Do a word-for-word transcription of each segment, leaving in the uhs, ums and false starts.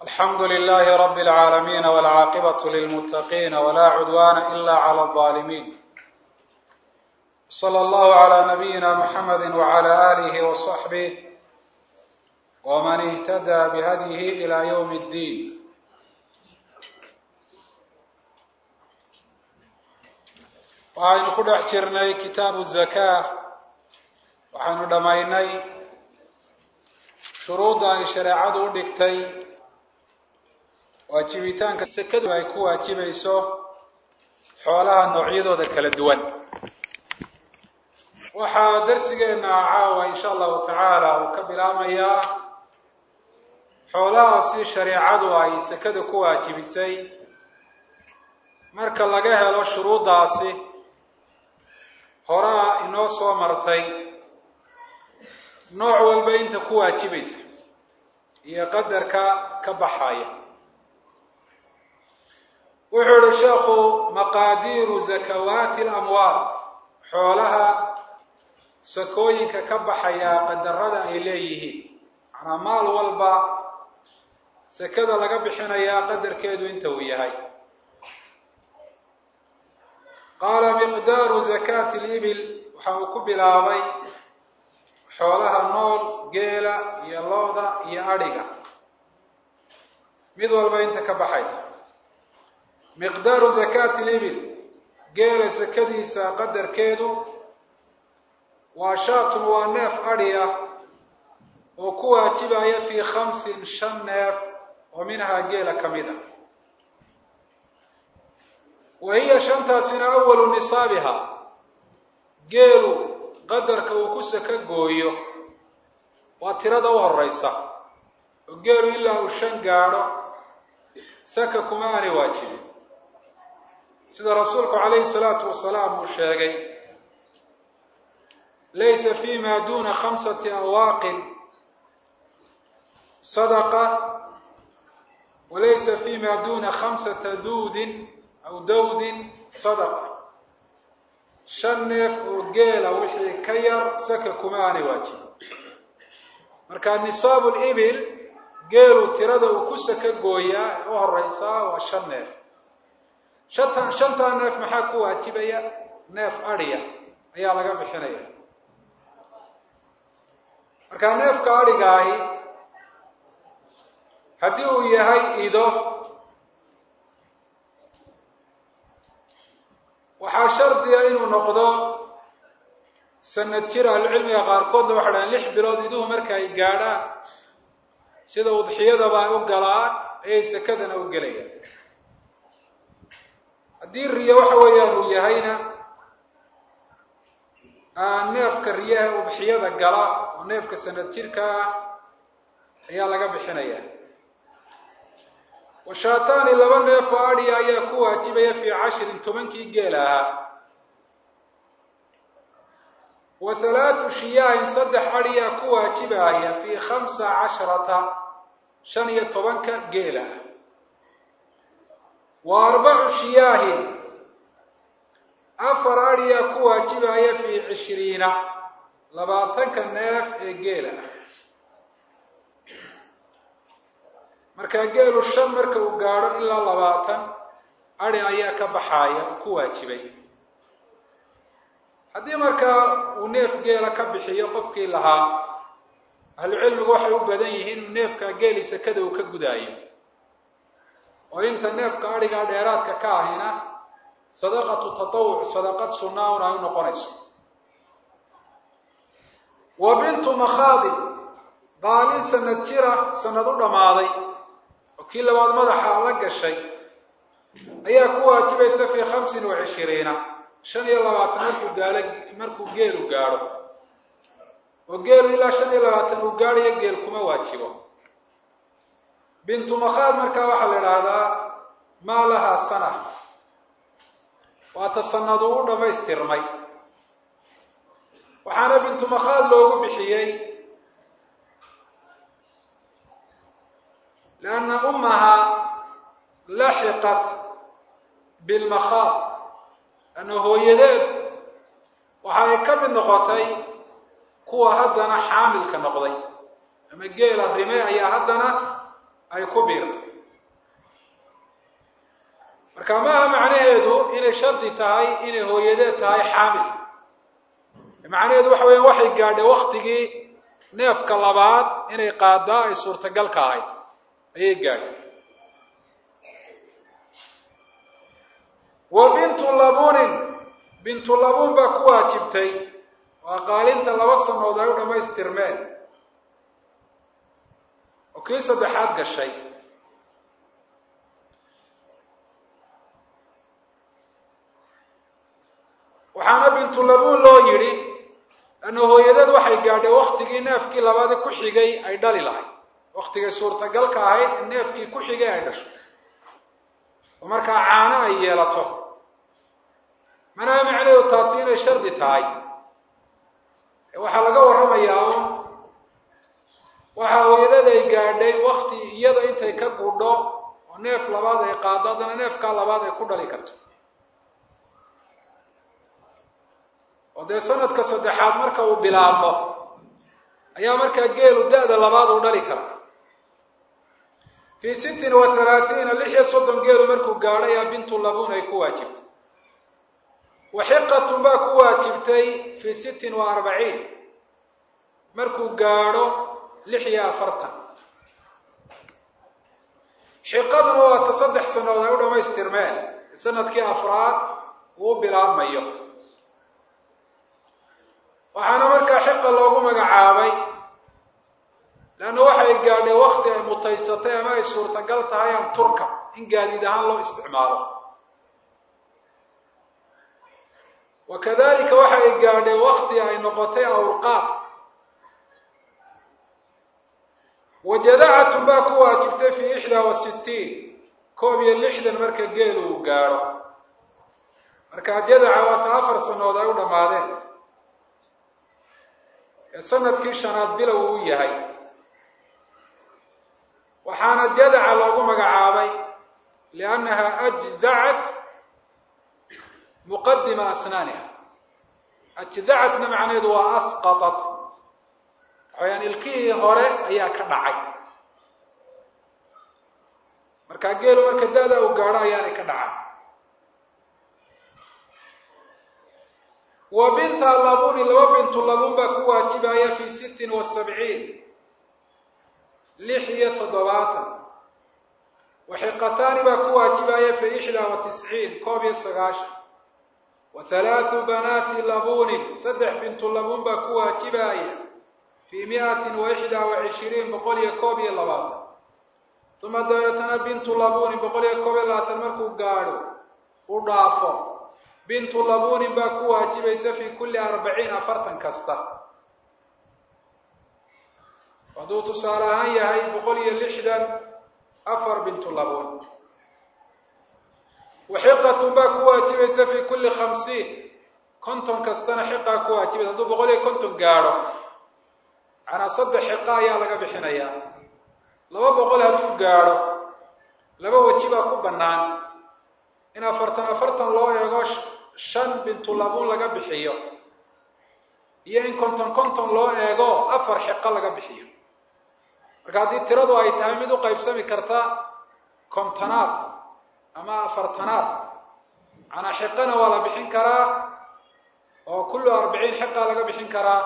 الحمد لله رب العالمين والعاقبة للمتقين ولا عدوان إلا على الظالمين. صلى الله على نبينا محمد وعلى آله وصحبه ومن اهتدى بهديه إلى يوم الدين. waxaynu ku dhex jirnay kitaabu zakaa, waxaynu dhammaynay shuruudda ay shareecadu u dhigtay waajibitaanka sakadu ay ku waajibayso xoolaha noocyadooda kala duwan. waxaa darsigeena caawa insha allahu tacaala uu ka bilaamayaa xoolahaasi shareecadu ay sakada ku waajibisay marka laga helo shuruuddaasi horaa inoo soo martay, nooc walba inta ku waajibaysa iyo qadarka ka baxaya. wuxuu yihi sheekhu maqaadiiru zakawaati alamwaal, xoolaha sakooyinka ka baxaya qadarada ay leeyihiin, macnaa maal walba sakada laga bixinayaa qadarkeedu inta uu yahay. qaala miqdaaru zakaati libil, waxa uu ku bilaabay xoolaha nool, geela iyo lo-da iyo adhiga, mid walba inta ka baxaysa. miqdaaru zakaati libil, geela sakadiisa qadarkeedu waa shaatun, waa neef adhiya oo ku waajibaya fii khamsin shan neef oo minhaa geela ka mid a. wa hiya shantaasina awalu nisaabiha, geelu qadarka uu ku saka gooyo waa tirada u horeysa, oo geelu ilaa uu shan gaadho saka kuma aanay waajibin, sida rasuulku calayhi salaatu wasalaam uu sheegay: laysa fi ma duna khamsati awaaqin sadaqa walaysa fi ma duna khamsata duudin aw dawdin sadaqa. shan neef oo geela wixii ka yar saka kuma aanay waajibin. marka nisaabu libil, geelu tirada uu ku saka gooyaa ee u horeysaa waa shan neef. shanta shantaa neef maxaa ku waajibaya? neef adhiya ayaa laga bixinaya. marka neefka adhigaahi haddii uu yahay ido, waxaa shardiga inuu noqdo sanad jir. ahlucilmiga qaarkoodna waxay dhahaan lix bilood iduhu marka ay gaadhaan, sida udxiyadaba ay u galaan ayay sakadana u gelayaan. haddii riyo waxa weeyaan uu yahayna, neefka riyaha udxiyada gala oo neefka sanad jirka ah ayaa laga bixinaya. washaataani, laba neef oo adhiya ayaa ku waajibaya fii cashirin, tobankii geela ahaa. wa halaathu shiyaahin, saddex adhiyaa ku waajibaya fii khamsa casharata, shan iyo tobanka geela ah. wa arbacu shiyaahin, afar adhiyaa ku waajibaya fii cishriina, labaatanka neef ee geela ah. markaa geelu shan marka uu gaadho ilaa labaatan adhi ayaa ka baxaaya ku waajibay. haddii markaa uu neef geela ka bixiyo qofkii lahaa, ahlucilmigu waxay u badan yihiin inuu neefkaa geeli sakada uu ka gudaayo, oo inta neefka adhigaa dheeraadka ka ahina sadaqatu tatawuc, sadaqad sunnaa-un ay u noqonayso. wa bintu makhaadib, qaalin sanad jira, sanad u dhammaaday oo kii labaad madaxa la gashay, ayaa ku waajibaysa fii khamsin wa cishiriina, shan iyo labaatan markuu gaalo markuu geelu gaadho. oo geelu ilaa shan iyo labaatan uu gaadhayo geel kuma waajibo. bintu makhaad markaa waxaa la idhaahdaa maa lahaa sana, waata sanad uu u dhammaystirmay. waxaana bintu makhaad loogu bixiyey lianna ummaha laxiqat bilmakhaad, anna hooyadeed waxa ay ka mid noqotay kuwa haddana xaamilka noqday, ama geela rime ayaa haddana ay ku biirtay. marka maaha macnaheedu inay shardi tahay inay hooyadeed tahay xaamil. macnaheedu waxa weeyaan waxay gaadhay waktigii neefka labaad inay qaadaa ay suurtagalka ahayd ayay gaadhay. wa bintu labunin bintu labuun baa ku waajibtay waa qaalinta laba sanood ay u dhammaystirmeen oo kii saddexaad gashay. waxaana bintu labuun loo yidhi anna hooyadeed waxay gaadhay waktigii neefkii labaad ku xigay ay dhali lahayd, waktigay suurtagalka ahayd in neefkii ku xigay ay dhasho oo markaa caano ay yeelato. manaha macnaheedu taasi inay shardi tahay. waxaa laga warramayaa un waxaa hooyadeed ay gaadhay wakti iyada intay ka gudho oo neef labaad ay qaado haddana neefkaa labaad ay ku dhali karto. oo dee sanadka saddexaad marka uu bilaabmo ayaa markaa geelu da-da labaad uu dhali kara. fii sittin wa halaathiina lix iyo soddon geelu markuu gaadho ayaa bintu labuun ay ku waajibtay. waxiqatun baa ku waajibtay fii sittin wa arbaciin markuu gaadho lix iyo afartan. xiqaduna waa ta saddex sanood ay u dhammaystirmeen sanadkii afraad uu bilaabmayo. waxaana markaa xiqa loogu magacaabay leanna waxay gaadhay wakti ay mutaysatay ama ay suurtagal tahay an turka in gaadiid ahaan loo isticmaalo. wakadalika waxay gaadhay wakti ay noqotay awrqaad. wajadacatun baa ku waajibtay fii ixdaa wa sittiin koob iyo lixdan marka geelu uu gaadho. markaa jadaca waa ta afar sanood ay u dhammaadeen ee sanadkii shanaad bilow uu yahay. waxaana jadaca loogu magacaabay liannaha ajdacat muqadima asnaaniha. ajdacatna macnaheedu waa asqatat, waxaweyaan ilkihii hore ayaa ka dhacay. markaa geelu marka da-da uu gaadho ayaanay ka dhacay. wa binta labuni laba bintu labuun baa ku waajibaya fii sittin wa sabciin lix iyo toddobaatan. waxiqataani baa ku waajibaya fii ixdaa wa tisciin koob iyo sagaashan. wa halaathu banaati labunin saddex bintu labuun baa ku waajibaya fii miatin wa ixdaa wa cishiriin boqol iyo koob iyo labaatan. uma dabeetana bintu labunin boqol iyo koob iyo labaatan markuu gaadho u dhaafo bintu labunin baa ku waajibaysa fii kulli arbaciin afartan kasta. hadduu tusaale ahaan yahay boqol iyo lixdan afar bintu labuun. waxiqatun baa ku waajibaysa fii kulli khamsiin konton kastana xiqaa ku waajibaysa. hadduu boqol iyo konton gaadho macnaa saddex xiqa ayaa laga bixinayaa. laba boqol hadduu gaadho laba weji baa ku bannaan in afartan afartan loo eego shan bintu labuun laga bixiyo iyo in konton konton loo eego afar xiqo laga bixiyo. marka haddii tiradu ay tahay mid u qaybsami karta kontonaad ama afartanaad macnaa xiqana waa la bixin karaa oo kullu arbiciin xiqaa laga bixin karaa,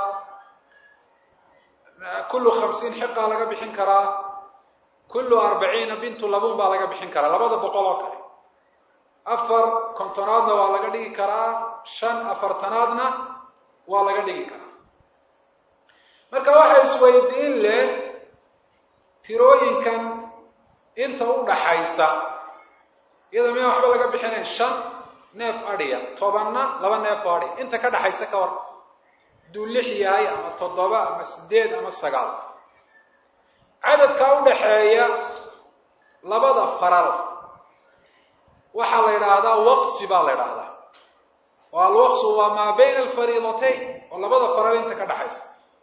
kullu khamsiin xiqaa laga bixin karaa, kullu arbaciina bintu labuun baa laga bixin karaa. labada boqol oo kale afar kontonaadna waa laga dhigi karaa, shan afartanaadna waa laga dhigi karaa. marka waxay isweydiin leh tirooyinkan inta u dhaxaysa iyadoo miyaan waxba laga bixinayn shan neef adhiya, tobanna laba neef oo adhi, inta ka dhaxaysa ka war hadduu lix yahay ama toddoba ama sideed ama sagaal. cadadkaa u dhaxeeya labada faral waxaa la yidhaahdaa waqsi baa la yidhaahdaa. oo alwaqsu waa maa bayna alfariidatayn oo labada faral inta ka dhaxaysa.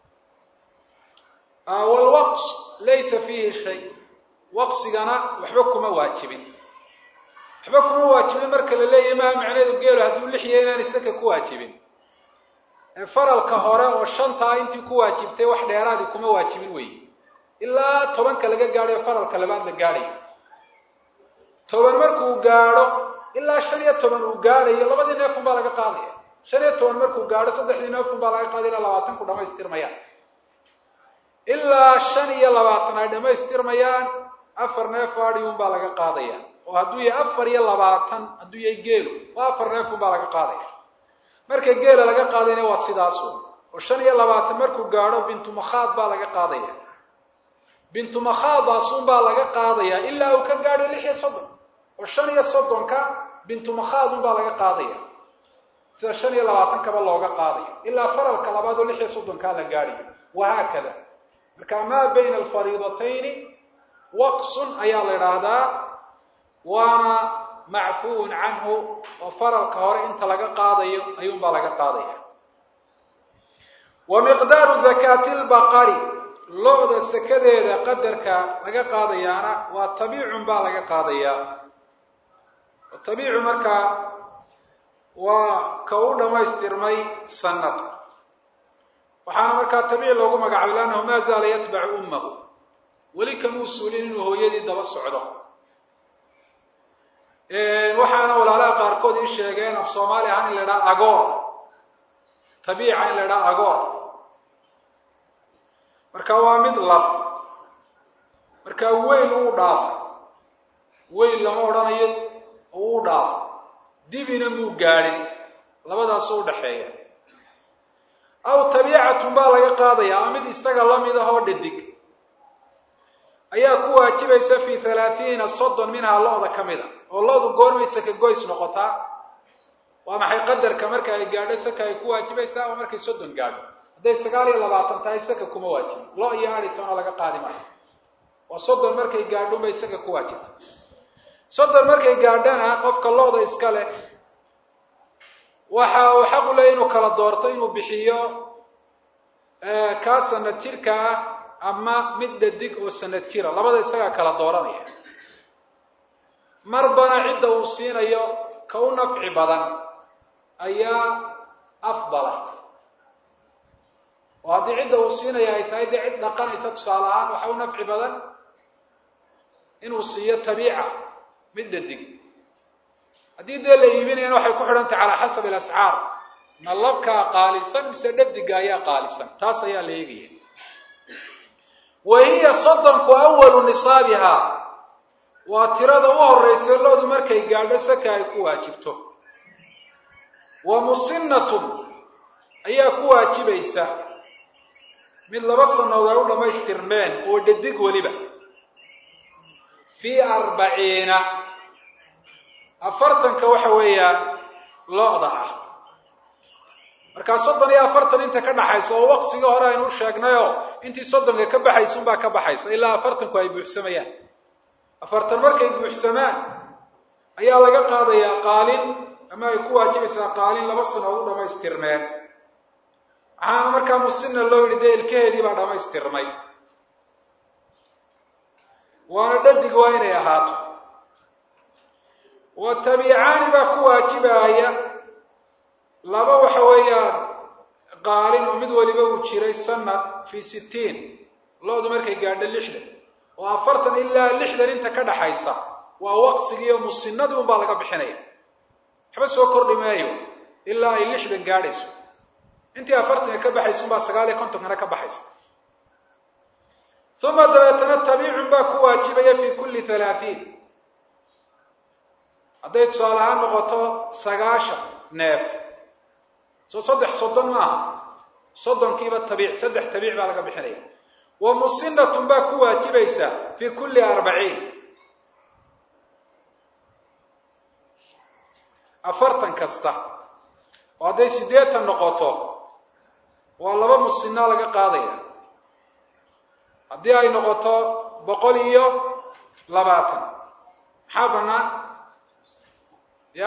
walwaqs laysa fiihi shay, waqsigana waxba kuma waajibin. waxba kuma waajibin marka la leeyahay maha macnaheedu geelu hadduu lix yahay inaan isaka ku waajibin. faralka hore oo shantaa intii ku waajibtay wax dheeraadii kuma waajibin weeye. ilaa tobanka laga gaadhayo faralka labaad la gaadhayo. toban markuu gaadho ilaa shan iyo toban uu gaadhayo labadii neefun baa laga qaadaya. shan iyo toban markuu gaadho saddexdii neefun baa laga qaadaya ilaa labaatan ku dhamaystirmayaan. ilaa shan iyo labaatan ay dhamaystirmayaan afar neef adhiun baa laga qaadaya. oo hadduu yahay afar iyo labaatan hadduu yahay geelu waa afar neefun baa laga qaadaya. marka geela laga qaadayna waa sidaasu. oo shan iyo labaatan markuu gaadho bintu makhaad baa laga qaadaya. bintu makhaadaasun baa laga qaadaya ilaa uu ka gaadho lix iyo soddon. oo shan iyo soddonka bintu makhaadun baa laga qaadaya sida shan iyo labaatankaba looga qaadayo ilaa faralka labaad oo lix iyo soddonkaa la gaadhayo. wahaakada marka maa bayna alfariidatayni waqsun ayaa la idhaahdaa, waana macfuun canhu oo faralka hore inta laga qaadayo ayuunbaa laga qaadaya. wa miqdaaru zakaati lbaqari lo-da sakadeeda qadarka laga qaadayaana waa tabiicun baa laga qaadayaa. tabiicu markaa waa ka u dhamaystirmay sanad. waxaana markaa tabiic loogu magacaabay lannahu maa zaala yatbacu ummahu, weli kamuu suulin inuu hooyadii daba socdo. waxaana walaalaha qaarkood ii sheegeen af soomaali ahaan in la idhaha agoor, tabiica in la idhaha agoor. marka waa mid lab, markaa weyl uu dhaafay, weyl lama odhanayo uu dhaafo, dibina muu gaadhin, labadaasoo udhaxeeya. aw tabiicatun baa laga qaadaya, ama mid isaga lamid ah oo dhadig ayaa ku waajibaysa fi halaathiina soddon minhaa lo-da ka mid a. oo lo-du goormay saka goys noqotaa? waa maxay qadarka marka ay gaadho saka ay ku waajibaysaa? oo markay soddon gaadho. hadday sagaal iyo labaatan tahay saka kuma waajibin, lo iyo adhitoona laga qaadi maayo. waa soddon markay gaadho bay saka ku waajibta. soddon markay gaadhana qofka lo-da iska leh waxa uu xaq u leeyahy inuu kala doorto inuu bixiyo kaa sanad jirka ah ama mid dhadig oo sanad jira, labada isagaa kala dooranaya. marbana cidda uu siinayo ka u nafci badan ayaa afdala. oo haddii cidda uu siinaya ay tahay dee cid dhaqanaysa tusaale ahaan, waxa u nafci badan inuu siiyo tabiica mid dhadig. haddii dee la iibinayana waxay ku xidhan tahay calaa xasabi alascaar, ma labkaa qaalisan mise dhadiga ayaa qaalisan, taas ayaa la eegaya. wa hiya soddonku awalu nisaabihaa, waa tirada u horeysa lo-du markay gaadho saka ay ku waajibto. wa musinnatun ayaa ku waajibaysa mid laba sannadood ay u dhammaystirmeen oo dhadig weliba, fii arbaciina afartanka waxa weeyaan lo-da ah. markaa soddon iyo afartan inta ka dhaxaysa oo waqsigii hore aynu u sheegnayoo intii soddonka ka baxaysa unbaa ka baxaysa ilaa afartanku ay buuxsamayaan. afartan markay buuxsamaan ayaa laga qaadayaa qaalin, ama ay ku waajibaysaa qaalin laba sano u dhamaystirmeen. waxaana markaa musina loo yidhi dee ilkaheedii baa dhamaystirmay, waana dhadig waa inay ahaato. wa tabiicaani baa ku waajibaaya laba waxa weeyaan qaalin oo mid waliba uu jiray sanad fi sittiin, lo-du markay gaadho lixdan. oo afartan ilaa lixdan inta ka dhaxaysa waa waqsigiiyo musinadii unbaa laga bixinaya, waxba soo kordhi maayo ilaa ay lixdan gaadhayso. intii afartanka ka baxaysa unbaa sagaal iyo kontonkana ka baxaysa. uma dabeetana tabiicun baa ku waajibaya fi kulli halaahiin. hadday tusaale ahaan noqoto sagaashan neef, soo saddex soddon maaha, soddonkiiba tabiic, saddex tabiic baa laga bixinaya. wa musinnatun baa ku waajibaysa fi kulli arbaciin, afartan kasta. oo hadday siddeetan noqoto waa laba musinaa laga qaadaya. haddii ay noqoto boqol iyo labaatan maxaa bannaan? ya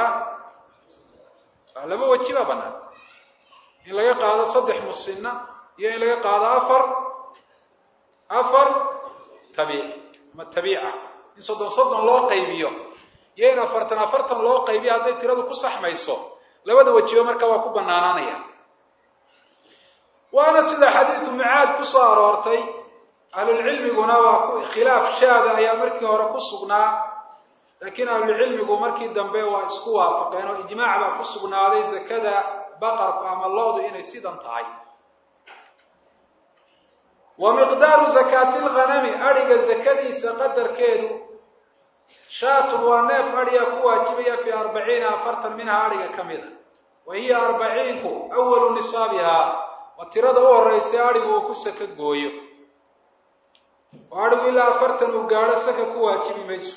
laba waji baa bannaan, in laga qaado saddex musina iyo in laga qaado afar afar tabiic ama tabiica. in soddon soddon loo qaybiyo iyo in afartan afartan loo qaybiyo hadday tiradu ku saxmayso, labada wajiba marka waa ku bannaanaanaya. waana sida xadiidu mucaad ku soo aroortay ahlulcilmiguna waa khilaaf shaada ayaa markii hore ku sugnaa laakiin ahlulcilmigu markii dambe waa isku waafaqeen oo ijmaac baa ku sugnaaday zakada baqarku ama loodu inay sidan tahay. wa miqdaaru zakaati lghanami adhiga zakadiisa qadarkeedu shaatun waa neef adhiga ku waajibaya fii arbaciina afartan minha adhiga ka mida wa hiya arbaciinku awalu nisaabihaa waa tirada u horreysay adhigu uu ku saka gooyo oo adhigu ilaa afartan uu gaadho saka ku waajibi mayso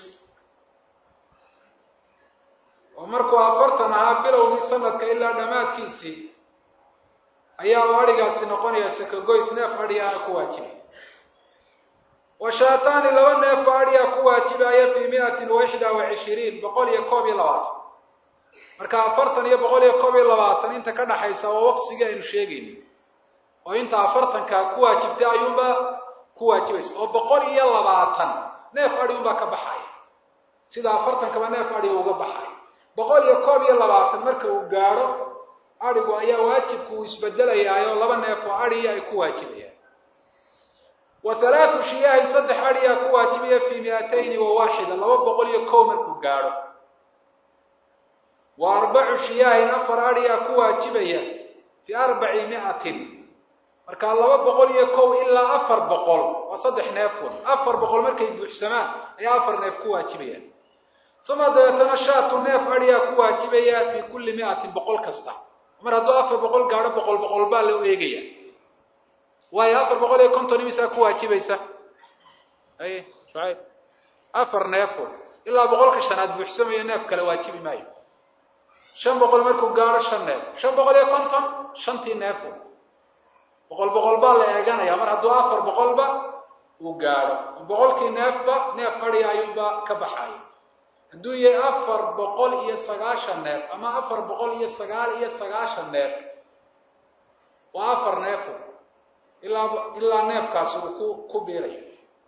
oo markuu afartan ahaa bilowgii sanadka ilaa dhammaadkiisii ayaa u adhigaasi noqonaya saka goys neef adhigaana ku waajibay. wa shaataani laba neef oo adhiga ku waajibaya fii miatin wa ixdaa wa cishiriin boqol iyo koob iyo labaatan marka afartan iyo boqol iyo koob iyo labaatan inta ka dhaxaysa waa waqsigii aynu sheegayno oo inta afartanka ku waajibtay ayuunba ku waajibaysa oo boqol iyo labaatan neef adhi unbaa ka baxaya sida afartankaba neef adhiga uga baxaya. boqol iyo koob iyo labaatan marka uu gaadho adhigu ayaa waajibku uu isbedelayaayo laba neef oo adhiya ay ku waajibayaan. wa halaathu shiyaahin saddex adhiyaa ku waajibaya fii miatayni wa waaxida laba boqol iyo kow markuu gaadho. wa arbacu shiyaahin afar adhiyaa ku waajibaya fii arbaci miatin markaa laba boqol iyo kow ilaa afar boqol waa saddex neefun afar boqol markay buuxsamaan ayaa afar neef ku waajibayaan. uma dabeetana shaatu neef adhiyaa ku waajibaya fii kulli miatin boqol kasta mar hadduu afar boqol gaadho boqol boqol baa loo eegaya waayo afar boqol iyo konton imisaa ku waajibaysa ay shucayb afar neefun ilaa boqolka shanaad buuxsamayo neef kale waajibi maayo. shan boqol markuu gaadho shan neef shan boqol iyo konton shantii neefun boqol boqol baa la eeganaya mar hadduu afar boqolba uu gaadho boqolkii neefba neef adhiga ayuunba ka baxaya. hadduu yahay afar boqol iyo sagaashan neef ama afar boqol iyo sagaal iyo sagaashan neef waa afar neefun ilaa ilaa neefkaasi uu ku ku biirayo.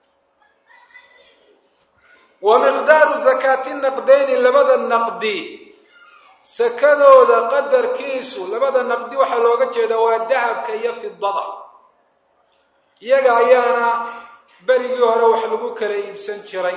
wa miqdaaru zakaati naqdayni labada naqdi sakadooda qadarkiisu labada naqdi waxaa looga jeedaa waa dahabka iyo fidada iyaga ayaana berigii hore wax lagu kala iibsan jiray.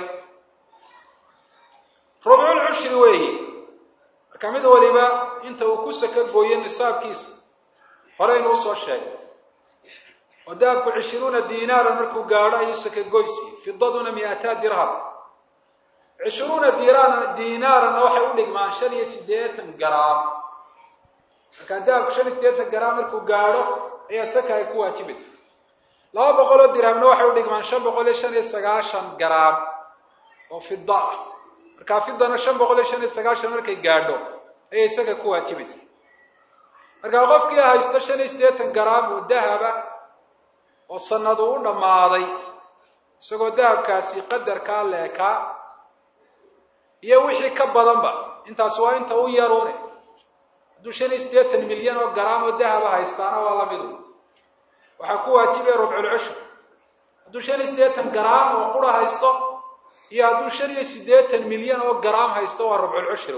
rubcul cushri weeye marka mid waliba inta uu ku saka gooyo nisaabkiisa horeynu usoo sheegay oo dahabku cishruuna diinaaran markuu gaadho ayuu saka goysi fidaduna miataa dirham cishruuna diinaaranna waxay u dhigmaan shan iyo siddeetan garaam markaa dahabku shan iyo siddeetan garaam markuu gaadho ayaa saka ay ku waajibaysa. laba boqol oo dirhamna waxay u dhigmaan shan boqol iyo shan iyo sagaashan garaam oo fida ah markaa fidana shan boqol iyo shan iyo sagaashan markay gaadho ayay isaga ku waajibaysa. markaa qofkii haysta shan iyo siddeetan garaam oo dahaba oo sanadu u dhammaaday isagoo dahabkaasi qadarkaa leekaa iyo wixii ka badanba intaas waa inta u yaruune hadduu shan iyo siddeetan milyan oo garaam oo dahaba haystaana waa lamidu waxaa ku waajibaya rubcul cushr hadduu shan iyo siddeetan garaam oo qura haysto iyo hadduu shan iyo siddeetan milyan oo garaam haysto waa rubcul cushri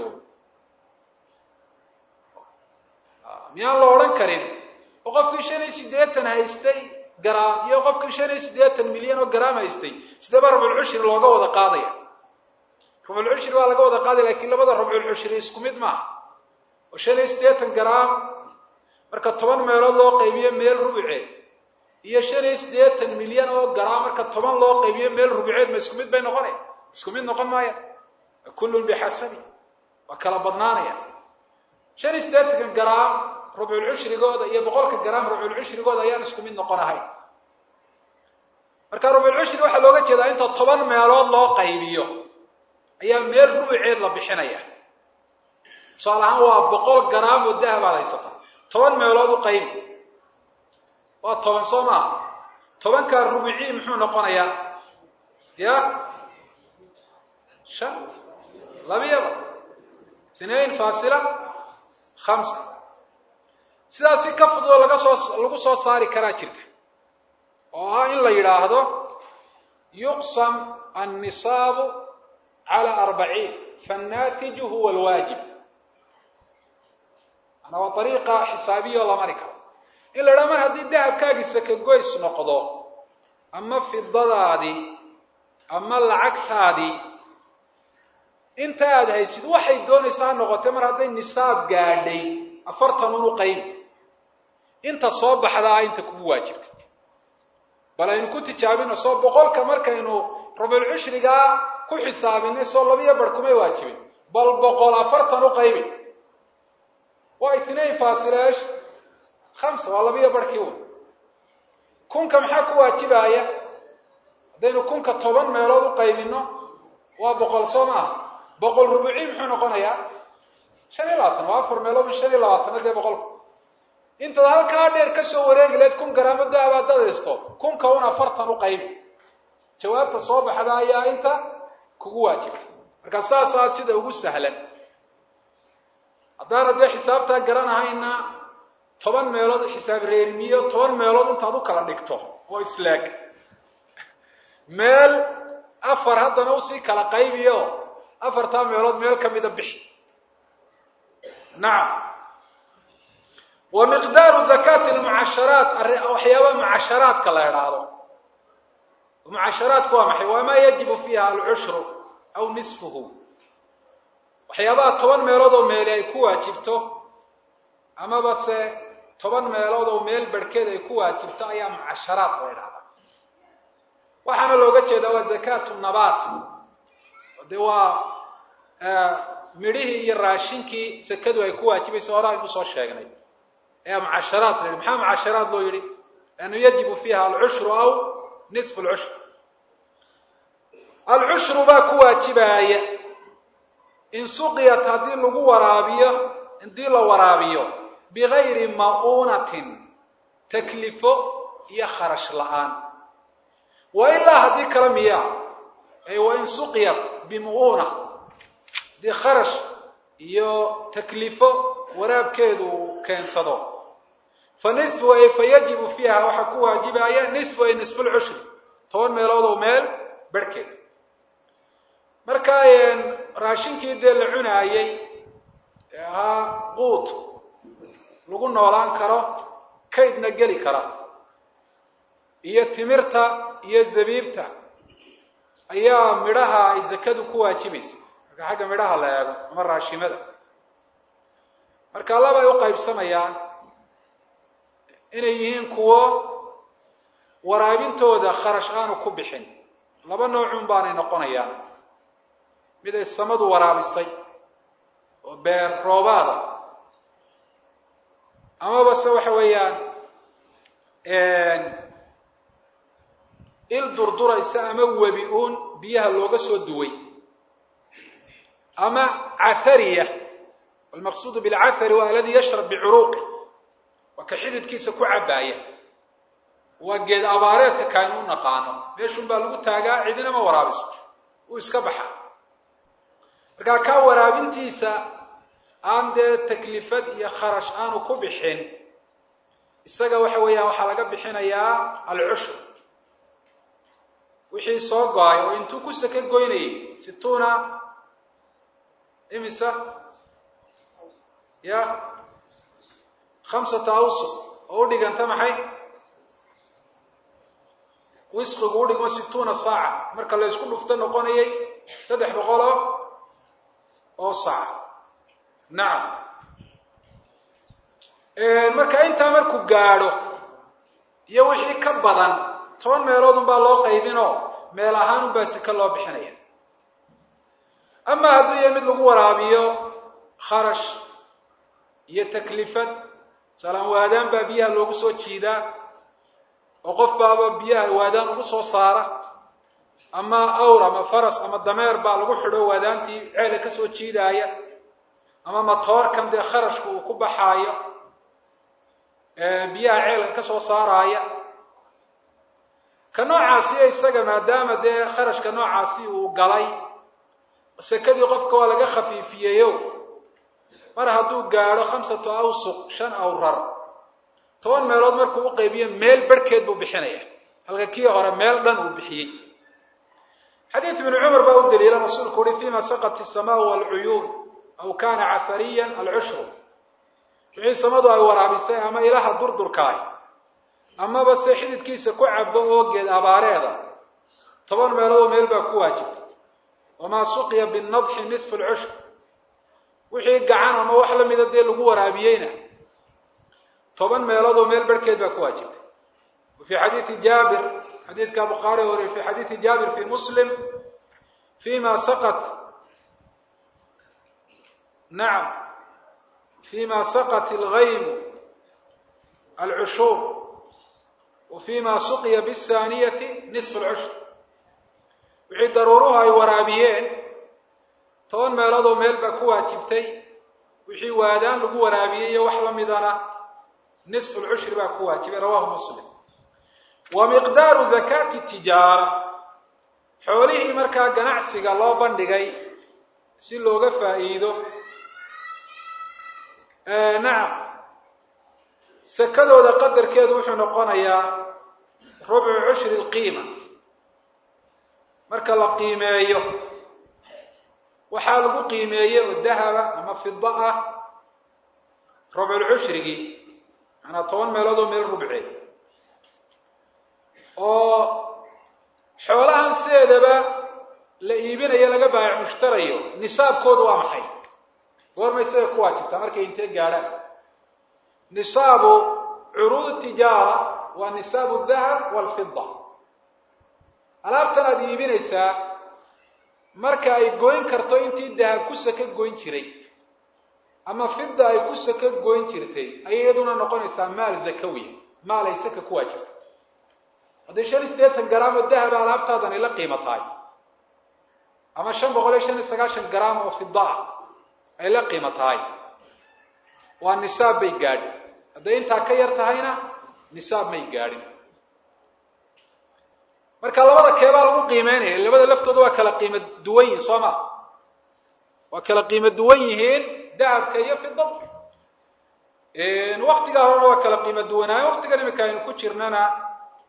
miyaan la odhan karin oo qofkii shan iyo siddeetan haystay garaam iyo qofkii shan iyo siddeetan milyan oo garaam haystay sidaba rubcul cushri looga wada qaadaya rubcul cushri waa laga wada qaadaya laakiin labada rubcul cushri isku mid maaha oo shan iyo siddeetan garaam marka toban meelood loo qaybiyo meel rubuceed iyo shan iyo siddeetan milyan oo garaam marka toban loo qaybiyo meel rubuceed ma isku mid bay noqonay isku mid noqon maaya kullun bixasabi waa kala badnaanaya shan iyo siddeetan garaam rubcul cushrigooda iyo boqolka garaam rubcul cushrigooda ayaan isku mid noqonahay marka rubcul cushri waxaa looga jeedaa inta toban meelood loo qaybiyo ayaa meel rubuceed la bixinaya tusaale ahaan waa boqol garaam oo dahabaad haysata toban meelood u qaybi waa toban soo maaha tobankaa rubucii muxuu noqonayaa ya shan labiyaba اثنين فاصلة خمسة sidaasi ka fudud laga soo lagu soo saari karaa jirta oo in la yiraahdo yuqsam an-nisab ala أربعين فالناتج هو الواجب ana waa طريقة حسابية ولا marika ila lama hadii dahabkaaga saka goys noqdo ama fidadaadii ama lacagtaadii inta aad haysid waxay doonaysaa noqotay mar hadday nisaab gaadhay afartan unu qayb inta soo baxdaa inta kugu waajibtay bal aynu ku tijaabino soo boqolka markaynu rubul cushriga ku xisaabinay soo labiyo bar kumay waajibin bal boqol afartan u qaybi waa اثنين فاصلة خمسة waa labiyo barkii uu kunka maxaa ku waajibaya hadaynu kunka toban meelood u qaybino waa boqol soma boqol rubuci muxuu noqonayaa shan iyo labaatan waa afar meelood shan iyo labaatan hadee boqol inta halka dheer ka soo wareegleed kun garaamada abaadadaysto kunka una afartan u qaybi jawaabta soo baxda ayaa inta kugu waajibtay marka saasa sida ugu sahlan haddaan hadee xisaabta garanahayna toban meelood xisaab reermiyo toban meelood intaad u kala dhigto oo islaag meel afar haddana u sii kala qaybiyo afarta meelood meel kamida bixi nacam wa miqdaaru zakati almucasharaat waxyaaba mucasharaadka la yidhaahdo mucasharaadku waa maxay waa maa yajibu fiiha alcushru aw nisfuhu waxyaabaha toban meelood oo meeli ay ku waajibto amaba se toban meelood oo meel barkeed ay ku waajibto ayaa mucasharaad la yidhaahdaa waxaana looga jeedaa waa zakatu nabaat de waa midhihii iyo raashinkii sakadu ay ku waajibayso hore aynu soo sheegnay ee mucasharaad la yidhi maxaa mucasharaad loo yidhi anu yajibu fiiha alcushru aw nisfu alcushr alcushru baa ku waajibaya in suqiyat haddii lagu waraabiyo hadii la waraabiyo bigayri ma'uunatin taklifo iyo kharash la-aan wa ilaa haddii kala miya ay wa in suqiyat bimu'uuna hadii kharash iyo taklifo waraabkeedu keensado fa nisfu ay fayajibu fiiha waxaa ku waajibaya nisfu ay nisfu lcushri toban meelood oo meel barhkeed marka raashinkii dee la cunaayey ee ahaa quud lagu noolaan karo kaydna geli kara iyo timirta iyo zabiibta ayaa midhaha ay zakadu ku waajibaysa marka xagga midhaha la eego ama raashimada marka laba ay u qaybsamayaan inay yihiin kuwo waraabintooda kharash aanu ku bixin laba noocun baanay noqonayaan mid ay samadu waraabisay oo beer roobaada amaba se waxa weeyaan il durduraysa ama webi uun biyaha looga soo duway ama cathariya almaqsuudu bilcathari waa aladi yashrab bicuruuqi waa ka xididkiisa ku cabaaya waa geed abaareedka kaaynu u naqaano meeshun baa lagu taagaa cidina ma waraabiso uu iska baxa markaa kaa waraabintiisa aan dee taklifad iyo kharash aanu ku bixin isaga waxa weeyaan waxaa laga bixinayaa alcushur wixii soo go-ay oo intuu ku saka goynayay situuna imisa ya khamsata awsuq oo u dhiganta maxay wisqigu u dhigmo situuna saaca marka la isku dhufto noqonayay saddex boqol oo oo saac nacam marka intaa markuu gaadho iyo wixii ka badan toban meelood unbaa loo qaybinoo meel ahaan unbaa sika loo bixinaya ama hadduu yahay mid lagu waraabiyo kharash iyo taklifad salaan waadaan baa biyaha loogu soo jiidaa oo qof baaba biyaha waadaan ugu soo saara ama awr ama faras ama dameer baa lagu xidho waadaantii ceela ka soo jiidaaya ama matoorkan dee kharashku uu ku baxaayo biyaha ceelka ka soo saaraaya ka noocaasi isaga maadaama dee kharashka noocaasi uu galay sakadii qofka waa laga khafiifiyeeyo mar hadduu gaadho khamsatu awsuq shan awrar toban meelood markuu u qaybiyo meel barhkeed buu bixinaya halka kii hore meel dhan uu bixiyey xadiid ibn cumar baa u daliila rasuulku uhi fima saqat الsamaau wاlcuyuun aw kana cafariya alcushru wixii samadu ay waraabisay ama ilaha durdurkaay amaba se xididkiisa ku cabo oo geed abaareeda toban meelood meel baa ku waajibtay wamaa suqiya binnadxi nisfu alcushr wixii gacan ama wax la mida dee lagu waraabiyeyna toban meelood oo meel barhkeed baa ku waajibtay وفي حديث جابر حديث كبخاري وفي حديث جابر في مسلم فيما سقط نعم فيما سقط الغيم العشور وفيما سقي بالثانية نصف العشر وحي ضروروها اي ورابيين طبعا ما يلادو ميل با كو واجبتي وحي وادان لغو ورابيين وحلا ميدانا نصف العشر با كو واجبي رواه مسلم ومقدار زكاة التجارة حوله مركا ganacsiga loo bandhigay si looga faa'iido ee naam sakadooda qadarkeedu wuxuu noqonayaa rubu ushri alqiima marka la qiimeeyo waxa lagu qiimeeyo dahaba ama fidda ah rubu ushrigi ana toban meelood oo meel rubci oo xoolahan sideedaba la iibinayo laga baayac mushtarayo nisaabkoodu waa maxay goorma isaga ku waajibta markay intee gaaraan nisaabu urud tijara wa nisaabu dhahab wal fidda alaabtan aad iibinaysaa marka ay gooyn karto intii dahab ku saka gooyn jiray ama fidda ay ku saka gooyn jirtay ayaduna noqonaysaa maal zakawi maal ay saka ku waajibta هذا شن ستة جرام الذهب على أبتاد أن يلقي مطاي أما شن بقول شن سكاشن جرام أو فضة يلقي مطاي والنساب بيجارد هذا أنت كير تهينا نساب ما يجارد مرك الله هذا كبار قيمانه اللي بدأ لفته ده وكلا قيمة دوين صما وكلا قيمة دوين ذهب كيف فضة إن وقت جاهنا وكلا قيمة دوينها وقت جانا مكان كتشرنا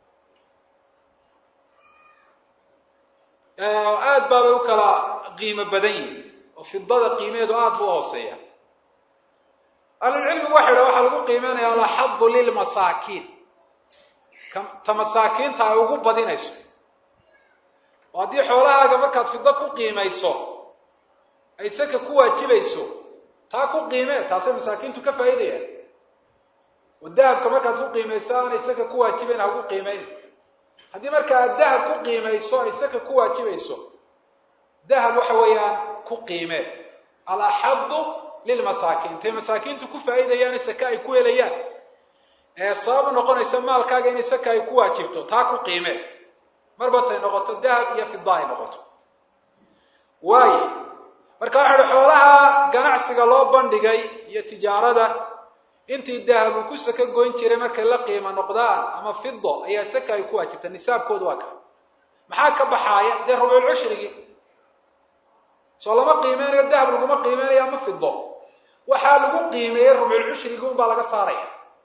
aad baa u kala qiimo badan yihiin oo fidada qiimeedu aad buu hooseeya al-ilm waxa waxa lagu qiimeeyaa la hadd lil masaakin kam tamasaakinta ay ugu badinayso wadii xoolahaaga markaad fidda ku qiimayso ay saka ku waajibayso taa ku qiimee taasay masaakintu ka faa'iideyaan wadahabka markaad ku qiimaysaa ay saka ku waajibeen ha ku qiimeyn haddii marka dahab ku qiimayso ay saka ku waajibayso dahab waxa weeyaan ku qiimee ala hadd lil masaakin tay masaakintu ku faa'iidayaan saka ay ku helayaan ee sabab noqonaysa maalkaaga in saka ay ku waajibto taa ku qiimee marba tay noqoto dahab iyo fidda ay noqoto way marka waxa xoolaha ganacsiga loo bandhigay iyo tijaarada intii dahab ku saka goyn jiray marka la qiimo noqdaan ama fiddo ayaa saka ay ku waajibta nisaabkoodu waa ka maxaa ka baxaaya de rubuul ushrigi soo lama qiimeeyo dahab lagu ma qiimeeyo ama fiddo waxa lagu qiimeeyo rubuul ushrigi un baa laga saaraya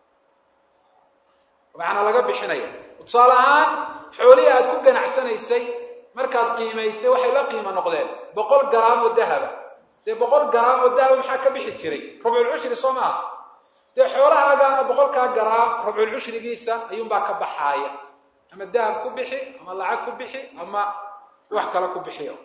waxana laga bixinaya tusaalahan xoolihi aad ku ganacsanaysay markaad qiimeysay waxay la qiimo noqdeen boqol garaam oo dahab de boqol garaam oo dahab maxaa ka bixi jiray rubuul ushri soo ma de xoolahaaga boqolka garaam rubuul ushrigiisa ayuun baa ka baxaaya ama dahab ku bixi ama lacag ku bixi ama wax kale ku bixiyo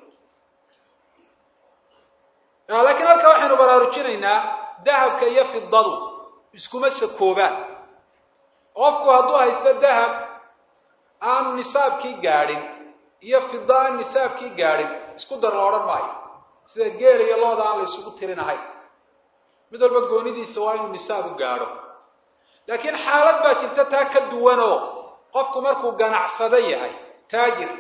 laakiin halka waxaanu baraarujinaynaa dahabka iyo fiddadu iskuma sakoobaan qofku hadduu haysto dahab aan nisaabkii gaadhin iyo fidda aan nisaabkii gaadhin isku dar la odhan maayo sida geel iyo looda aan la isugu tirinahay mid walba goonidiisa waa inuu nisaab u gaadho laakiin xaalad baa jirta taa ka duwan oo qofku markuu ganacsado yahay taajir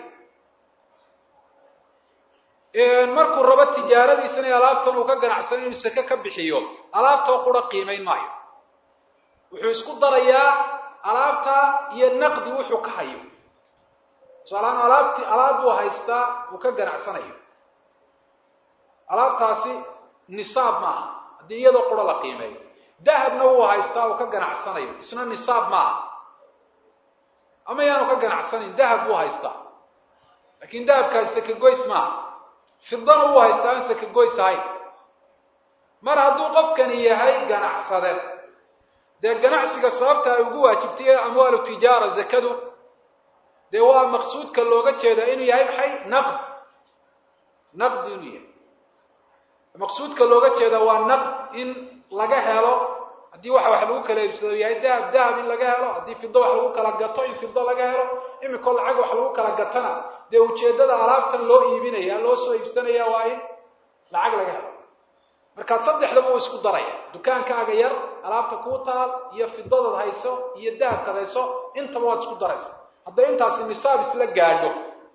ee markuu rabo tijaaradiisa inay alaabtan uu ka ganacsado inuu saka ka bixiyo alaabta qura qiimeyn maayo wuxuu isku darayaa alaabta iyo naqdi wuxuu ka hayo salaan alaabti alaab uu haystaa uu ka ganacsanayo alaabtaasi nisaab maaha haddii iyadoo qura la qiimeeyo dahabna uu haystaa uu ka ganacsanayo isna nisaab maaha ama yaanu ka ganacsanayn dahab uu haystaa laakiin dahabkaasi saka goys maaha fiddana uu haystaa aan saka goys ahayn mar hadduu qofkani yahay ganacsade dee ganacsiga sababta ay ugu waajibtay amwaalu tijaara zakadu dee waa maqsuudka looga jeedaa inuu yahay maxay naqd naqd inuu yahay maqsuudka looga jeedaa waa naqd in laga helo haddii waxa wax lagu kala iibsado yahay dahab dahab in laga helo haddii fido wax lagu kala gato in fido laga helo imika lacag wax lagu kala gatana dee ujeedada alaabtan loo iibinaya loo soo iibsanaya waa in lacag laga helo marka saddexdaba uu isku daraya dukaankaaga yar alaabta ku taal iyo fidada hayso iyo dahabka hayso intaba waad isku daraysaa hadday intaasi nisaab isla gaadho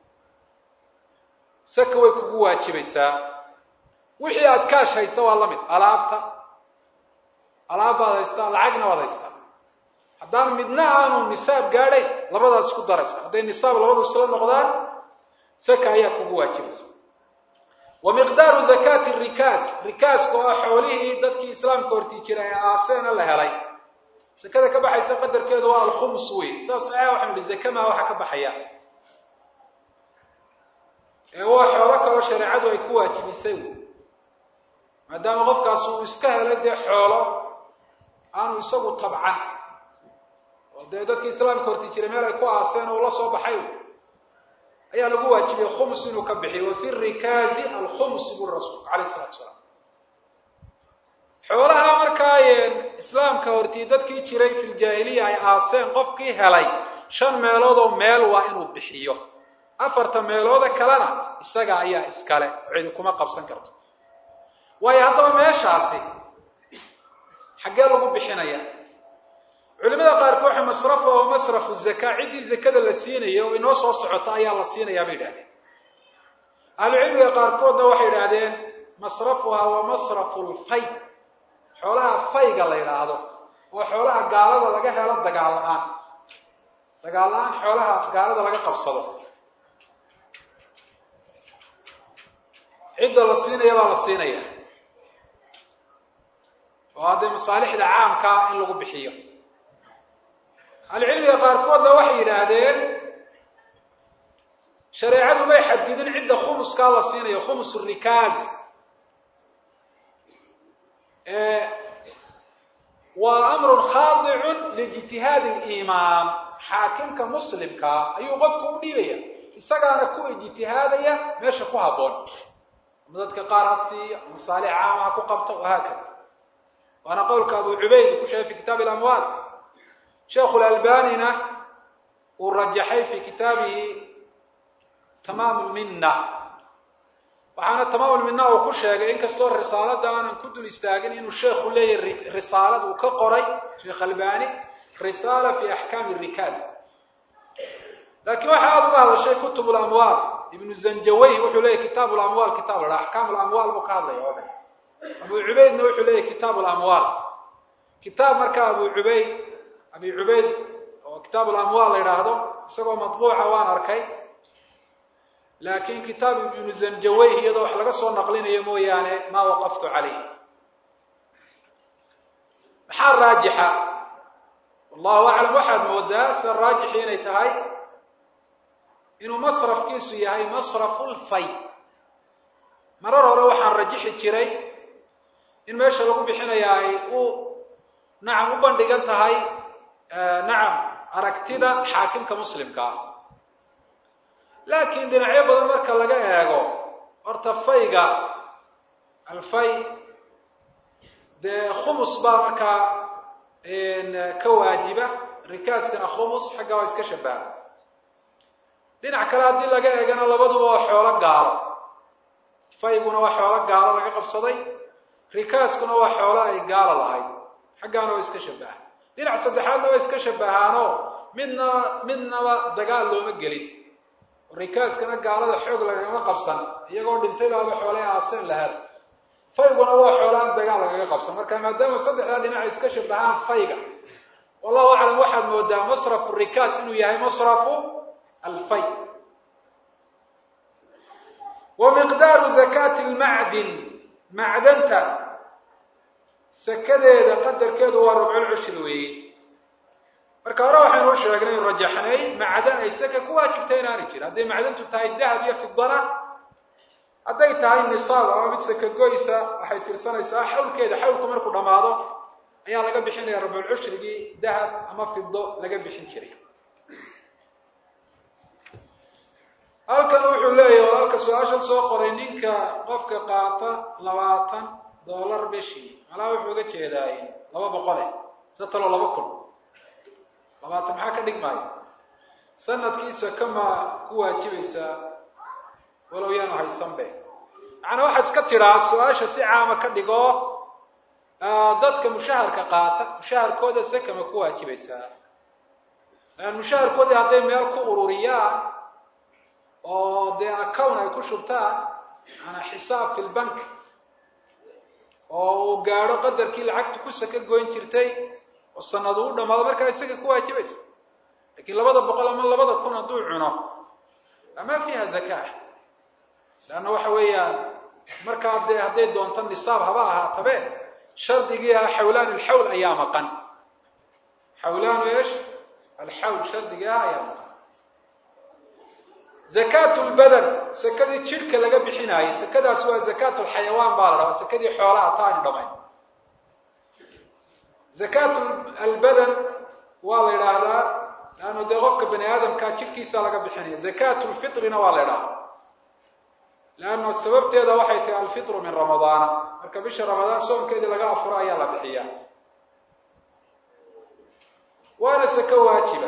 saka way kugu waajibaysaa wixii aad kaash haysa waa la mid alaabta alaabaad haystaa lacagna waad haystaa haddaan midna aanu nisaab gaadhay labadaas isku daraysa hadday nisaab labadu isla noqdaan saka ayaa kugu waajibaysa ومقدار زكاة الركاز ركاز كوا حوله دتك إسلام كورتي جرا آسنا لهلاي زكاة كبح يصير قدر كده هو الخمس وي ساسعة وحمل الزكاة ما واحد كبح يا هو حركة وشريعة ويكوا تبيسوي ما دام غفك أصو إسكاه لدي حوله أنا يسوي طبعا ودتك إسلام كورتي جرا ما يكوا آسنا ولا صوب حيو ayaa lagu waajibay khums inuu ka bixiyo wa fi rikaaz al khums bur rasuul kaleey salaatu salaam xoolaha markaayeen islaamka hortii dadkii jiray fil jaahiliya ay aaseen qofkii helay shan meelood oo meel waa inuu bixiyo afarta meelood kalena isaga ayaa iskale cid kuma qabsan karto way hadaba meeshaasi xagee lagu bixinaya culimada qaar koox masraf oo masraf zakaa cidi zakada la siinayo oo inoo soo socota ayaa la siinayaa bay yiraahdeen ahlu cilmiga qaar koodna waxay yiraahdeen masrafuha wa masraful fay xoolaha fayga la yiraahdo oo xoolaha gaalada laga helo dagaal la'aan dagaal la'aan xoolaha gaalada laga qabsado cid la siinayaa baa la siinayaa oo hada masaalixda caamka in lagu bixiyo العلم قاركود waxay yiraahdeen shariicadu may xadidin cid khums ka la siinayo khums rikaaz ee wa amr khadi'un li ijtihad al-imam haakimka muslimka ayuu qofku u dhiibaya isagaana ku ijtihaadaya meesha ku haboon dadka qaarasi masalih caama ku qabto wahaakada wana qowlka Abu Ubayd ku sheegay fi kitab al-amwal شيخ الألباني ورجحه في كتابه تمام المنة وحنا تمام المنة وكل شيء إن كستور رسالة ده أنا كنت نستعجل إنه الشيخ اللي رسالة وكقري شيخ الألباني رسالة في أحكام الركاز لكن واحد أبغى هذا الشيء كتب الأموال ابن الزنجوي وحوليه كتاب الأموال كتاب الأحكام الأموال وقال لي هذا أبو عبيد وحوليه كتاب الأموال كتاب مركب أبو عبيد أبي عبيد وكتاب الأموال يراهدو سبب مطبوعة وأنا أركي لكن كتاب ابن الزنجوي يضوح لك صور نقلين يمو يعني ما وقفت عليه محال راجحة والله أعلم واحد موداس الراجحين يتهي إنه مصرف كيسو يهي مصرف الفي مرر روحا رجح الجري إن ما يشلقوا بحنا يهي نعم وبندقان تهي نعم أركتنا حاكم كمسلم كا لكن دنيا بدل مركز لقى ياجو ارتفيقا الفي ده خمس باركا إن كواجبة ركاز كان خمس حاجة ويسكشبه دنيا كلاد دي لقى ياجنا لبضوا وحولا قال فيقولنا وحولا قال لقى قفصدي ركاز كنا وحولا قال الله حاجة ويسكشبه dhinac saddexaadna way iska shabahaano midna midna dagaal looma gelin rikaaskana gaalada xoog lagama qabsan iyagoo dhintay baa xoolaha aasan lahayd fayguna waa xoolaan dagaal lagaga qabsan marka maadaama saddexda dhinac iska shabahaan fayga wallahu a'lam waxaad moodaa masraf rikaas inuu yahay masrafu al-fay wa miqdar zakat al-ma'din ma'danta sakadeeda qadarkeedu waa rubcul ushri weey marka hore waxaan u sheegnay rajaxnay macdan ay saka ku waajibtay inaan jiro haday macdantu tahay dahab iyo fidana haday tahay nisaab ama mid saka goysa waxay tirsanaysaa xawlkeeda xawlku markuu dhamaado ayaa laga bixinaya rubul ushrigi dahab ama fido laga bixin jiray. halkan wuxuu leeyahay walaalka su-aashan soo qoray ninka qofka qaata labaatan dollar bishii malaa wuxuu uga jeedaa laba boqol satalo laba kun labaatan maxaa ka dhigmaayo sanadkiisa kama ku waajibaysa walow yaanu haysanbe macnaa waxaad iska tiraa su-aasha si caama ka dhigo dadka mushaharka qaata mushaharkooda sakama ku waajibaysaa mushaharkoodii hadday meel ku ururiyaan oo dee account ay ku shubtaan maanaa xisaab fi lbank oo uu gaadho qadarkii lacagta ku saka goyn jirtay oo sanad uu dhamaado markaa isaga ku waajibaysa lakiin labada boqol ama labada kun hadduu cuno ama fiiha zakaa leanna waxa weeyaan markaa dee hadday doonto nisaab haba ahaatabe shardigii ah xawlaan alxawl ayaa maqan xawlaanu eesh alxawl shardigii ah ayaa maqan zakaatu lbadan sakadii jidhka laga bixinaayay sakadaas waa zakaatu lxayawaan baa la rabaa sakadii xoolaha taani dhamayn zakaatu albadan waa la yidhaahdaa laannu dee qofka bani aadamkaa jidhkiisa laga bixinaya zakaatu lfitrina waa la yidhahdaa leanna sababteeda waxay tahay alfitru min ramadaana marka bisha ramadaan soomkeedii laga afuro ayaa la bixiyaa waana sako waajiba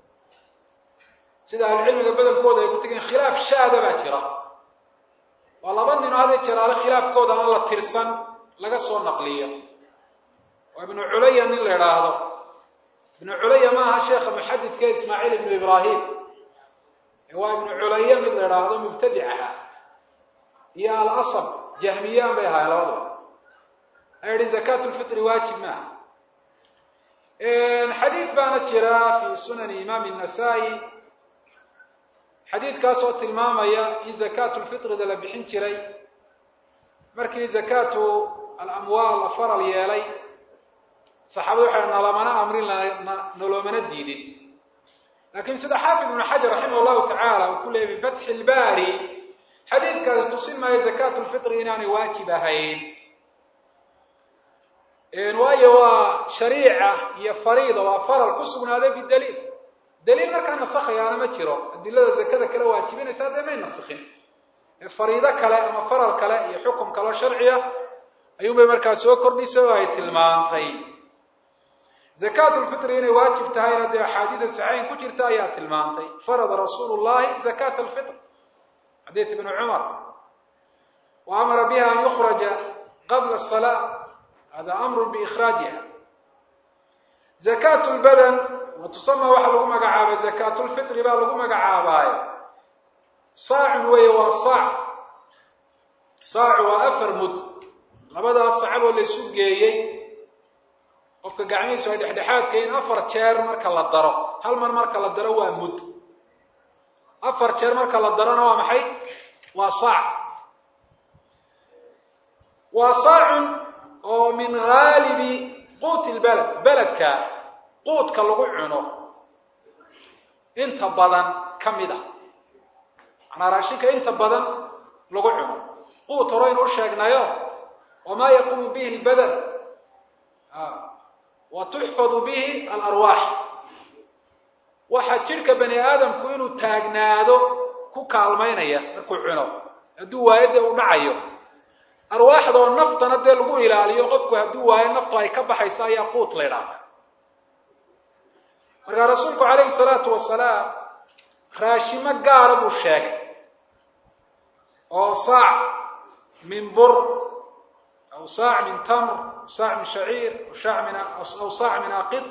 sida ahlucilmiga badankooda ay ku tegeen khilaaf shaada baa jira waa laba nin oo hadee jeraale khilaafkooda aan la tirsan laga soo naqliyo waa ibnu culaya nin la idhaahdo ibnu culaya ma aha sheekha muxadidka ismaaciil ibnu ibraahim waa ibnu culaya mid la idhaahdo mubtadic aha iyo alasab jahmiyaan bay ahaayeen labadaba ay yihi zakaatu lfitri waajib maaha xadiid baana jira fi sunani imaam الnasaa-i xadiidkaas oo tilmaamaya in zakaatu lfitrida la bixin jiray markii zakaatu alamwaal la faral yeelay saxaabadu waxay nalamana amrin naloomana diidin lakin sida xaafid ibnu xajar raximah llahu tacaala uu ku leeyay bifatxi ilbaari xadiidkaasi tusin maayo zakaatu lfitri inaanay waajib ahayn waayo waa shariica iyo fariida waa faral ku sugnaaday bidaliil daliil markaa nasakhayaana ma jiro adilada zakada kale waajibinaysa haddee may nasikhin fariido kale ama faral kale iyo xukum kaloo sharciya ayuunbay markaa soo kordhisay oo ay tilmaantay zakaatu lfitri inay waajib tahayna dee axaadiida saxiixayn ku jirta ayaa tilmaantay farada rasuulu llahi zakaata alfitr xadiid ibnu cumar wa amara biha an yukhraja qabla salaa hada amru biikhraajiha zakaatu lbadan watusama waxaa lagu magacaabay zakaatu lfitri baa lagu magacaabaayo saacun weeye waa saac saacu waa afar mud labadaas sacaboo la isu geeyey qofka gacmihiisu ay dhexdhexaadka in afar jeer marka la daro hal mar marka la daro waa mud afar jeer marka la darona waa maxay waa saac waa saacun oo min haalibi quuti lbalad beledka quudka lagu cuno inta badan ka mid a manaa raashinka inta badan lagu cuno quud hore inuu sheegnayo wamaa yaquumu bihi lbadan wa tuxfadu bihi alarwaax waxaa jidhka bani aadamku inuu taagnaado ku kaalmaynaya markuu cuno hadduu waayo dee u dhacayo arwaaxda oo naftana dee lagu ilaaliyo qofku hadduu waayo naftu ay ka baxaysa ayaa quud la ydhaahda markaa rasuulku calayhi salaatu wasalaam raashimo gaara buu sheegay oo saac min bur aw saac min tamr aw saac min shaciir aw saac min aqid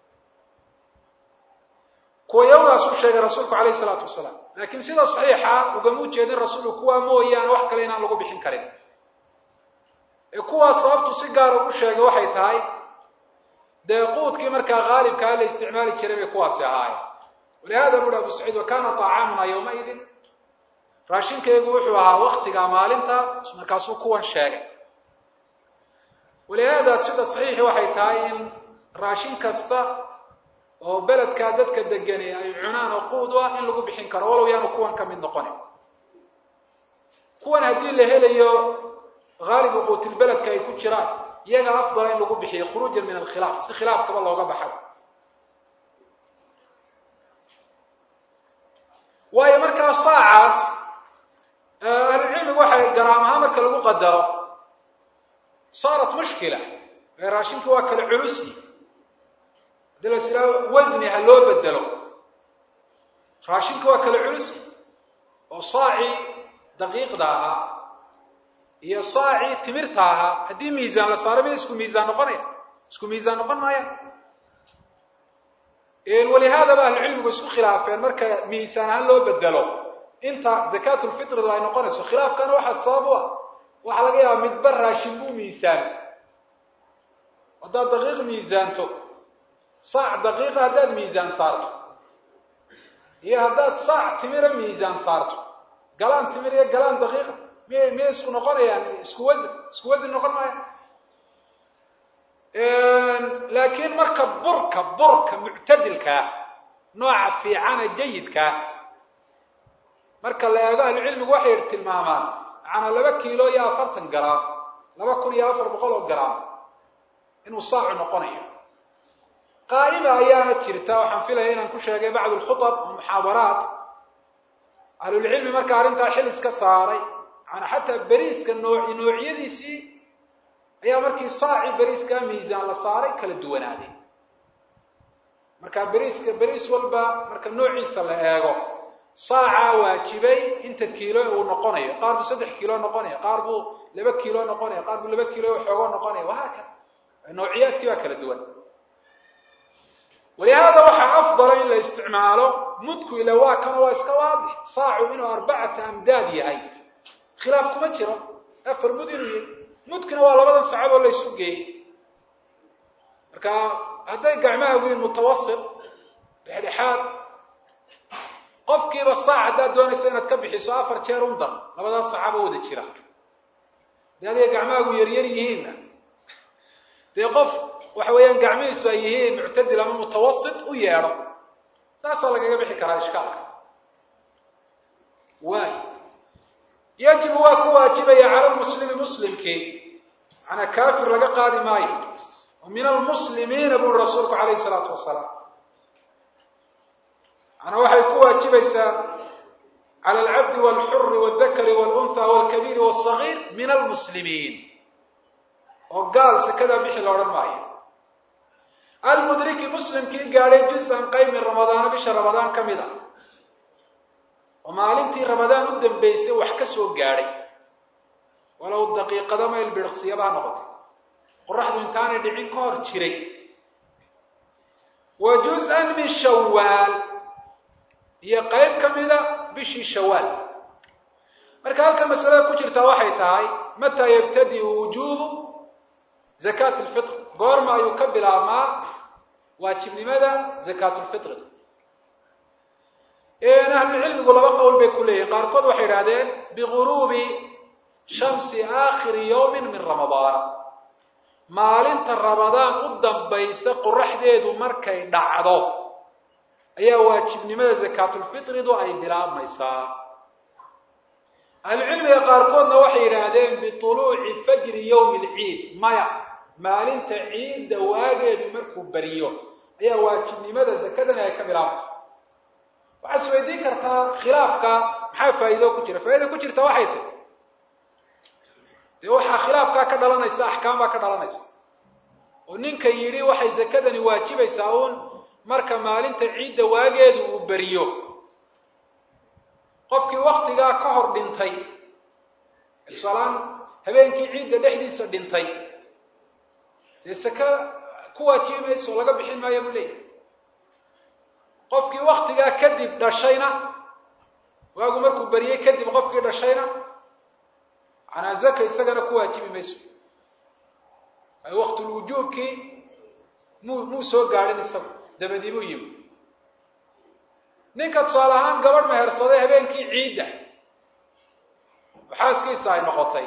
kuwa yawdaas u sheegay rasuulku calayhi salaatu wasalaam laakiin sida saxiixa ugama ujeedin rasuulku kuwaa mooyaane wax kale inaan lagu bixin karin ee kuwaa sababtu si gaara u sheegay waxay tahay dee quudkii markaa haalibkaa la isticmaali jiray bay kuwaasi ahaayeen walihada buuhi abu saciid wakana طacaamuna yawmaidin raashinkaygu wuxuu ahaa waktigaa maalinta markaasuu kuwan sheegay walihada sida saxiixi waxay tahay in raashin kasta oo beledkaa dadka degani ay cunaan oo quud u ah in lagu bixin karo walow yaanu kuwan ka mid noqonin kuwan haddii la helayo haalibu quutilbeledka ay ku jiraan iyaga afdal in lagu bixiyo khuruujan min alkhilaaf si khilaafkaba looga baxay waayo markaa saacaas ahlucilmigu waxay garaam ahaan marka lagu qadaro saarat mushkila raashinka waa kala culusi hadii la islaa wasni ha loo bedelo raashinka waa kala culusi oo saaci daqiiqda ahaa iyo saaci timirta ahaa haddii miisaan la saaro ma isku miisaan noqonaya isku miisaan noqon maaya ولهذا بقى العلم اسكو خلافين marka miisaan ahaan loo bedelo inta zakatul fitr ay noqonayso khilaafkan waxa sabab ah waxa laga yaabaa mid bar raashin buu miisaan wada daqiiq miisaanto saac daqiiqa hadaad miisaan saarto iyo hadaad saac timira miisaan saarto galaan timir iyo galaan daqiiqa me me isku noqonayaan isku wazn isku wazn noqon maaya laakiin marka burka burka muctadilka nooca fiican jayidka marka la eego cilmigu waxay tilmaamaan ana laba kiilo iyo afartan gram laba kun iyo afar boqol gram inuu saac noqonayo qaa'ima ayaana jirta waxaan filayaa inaan ku sheegay bacd al-khutab muhaadaraat ahlulcilmi marka arrintaa xil iska saaray ana xataa bariiska nooci noocyadiisii ayaa markii saaci bariiska miisaan la saaray kala duwanaaday marka bariiska bariis walba marka noociisa la eego saaca waajibay inta kiilo uu noqonayo qaar buu saddex kiilo noqonayo qaar buu laba kiilo noqonayo qaar buu laba kiilo xogo noqonayo waxa ka noocyadkii waa kala duwan ولهذا waxa afdal in la isticmaalo mudku ila waa kan waa iska waadix saacu inuu arbacata amdaad yahay khilaaf kuma jiro afar mud inuu yahay mudkuna waa labadan saacad oo la isku geeyay marka haday gacmaha weyn mutawassit dhexdhexaad qofkiiba saacada doonaysa inaad ka bixiso afar jeer un dar labadan saacad oo wada jira dadii gacmaha ugu yar yar yihiin de qof waxa weeyaan gacmihiisu ay yihiin muctadil ama mutawassit u yeero saasa laga bixi karaa ishkaalka waay يجب واكو واجبية على المسلم مسلمك أنا كافر لقى قادم ماي ومن المسلمين أبو الرسول عليه الصلاة والسلام أنا واحد كو واجبية على العبد والحر والذكر والأنثى والكبير والصغير من المسلمين وقال سكذا بيحي لورا ماي المدرك مسلم كي قال جزءا قيم من رمضان بشهر رمضان كمذا ومالنتي رمضان ودنبيسay wax ka soo gaaray walaw daqiiqada ma ilbirqsiyaba noqotay qorraxdu intaanay dhicin ka hor jiray wajuz'an min shawwal iyo qayb kamida bishii shawwal marka halka mas'alada ku jirta waxay tahay mata yabtadi wujubu zakat al-fitr goorma ayuu ka bilaabmaa waajibnimada zakat al-fitr إن أهل العلم يقولوا بقول بكلية قاركود وحيرادين بغروب شمس آخر يوم من رمضان مالنت رمضان قدام بيس قرح ديدو مركي دعضو أي واجب لماذا زكاة الفطر دو أي بلاد ميسا العلم يقاركودنا وحيرادين بطلوع فجر يوم العيد مايا مالنت عيد دواجد مركو بريو أي واجب لماذا زكاة أي كبلاد waxaad weydiin kartaa khilaafka maxaa faa'iido ku jira faa'iido ku jirta waxay tahay de waxa khilaafka ka dhalanaysa ahkaam ka dhalanaysa oo ninka yiri waxay zakadani waajibaysaa uun marka maalinta ciid waageedu uu bariyo qofkii waqtiga ka hor dhintay salaam habeenkii ciid dhexdiisa dhintay de saka ku waajibayso laga bixin maayo bulay qofkii waqtiga kadib dhashayna waagu markuu bariyay kadib qofkii dhashayna ana zaka isagana ku waajibi mayso ay waqti wujubki mu mu soo gaarin isagu dabadiibu yim ninka salahan gabadh mehersaday habeenkii ciida waxaaskiisa ay noqotay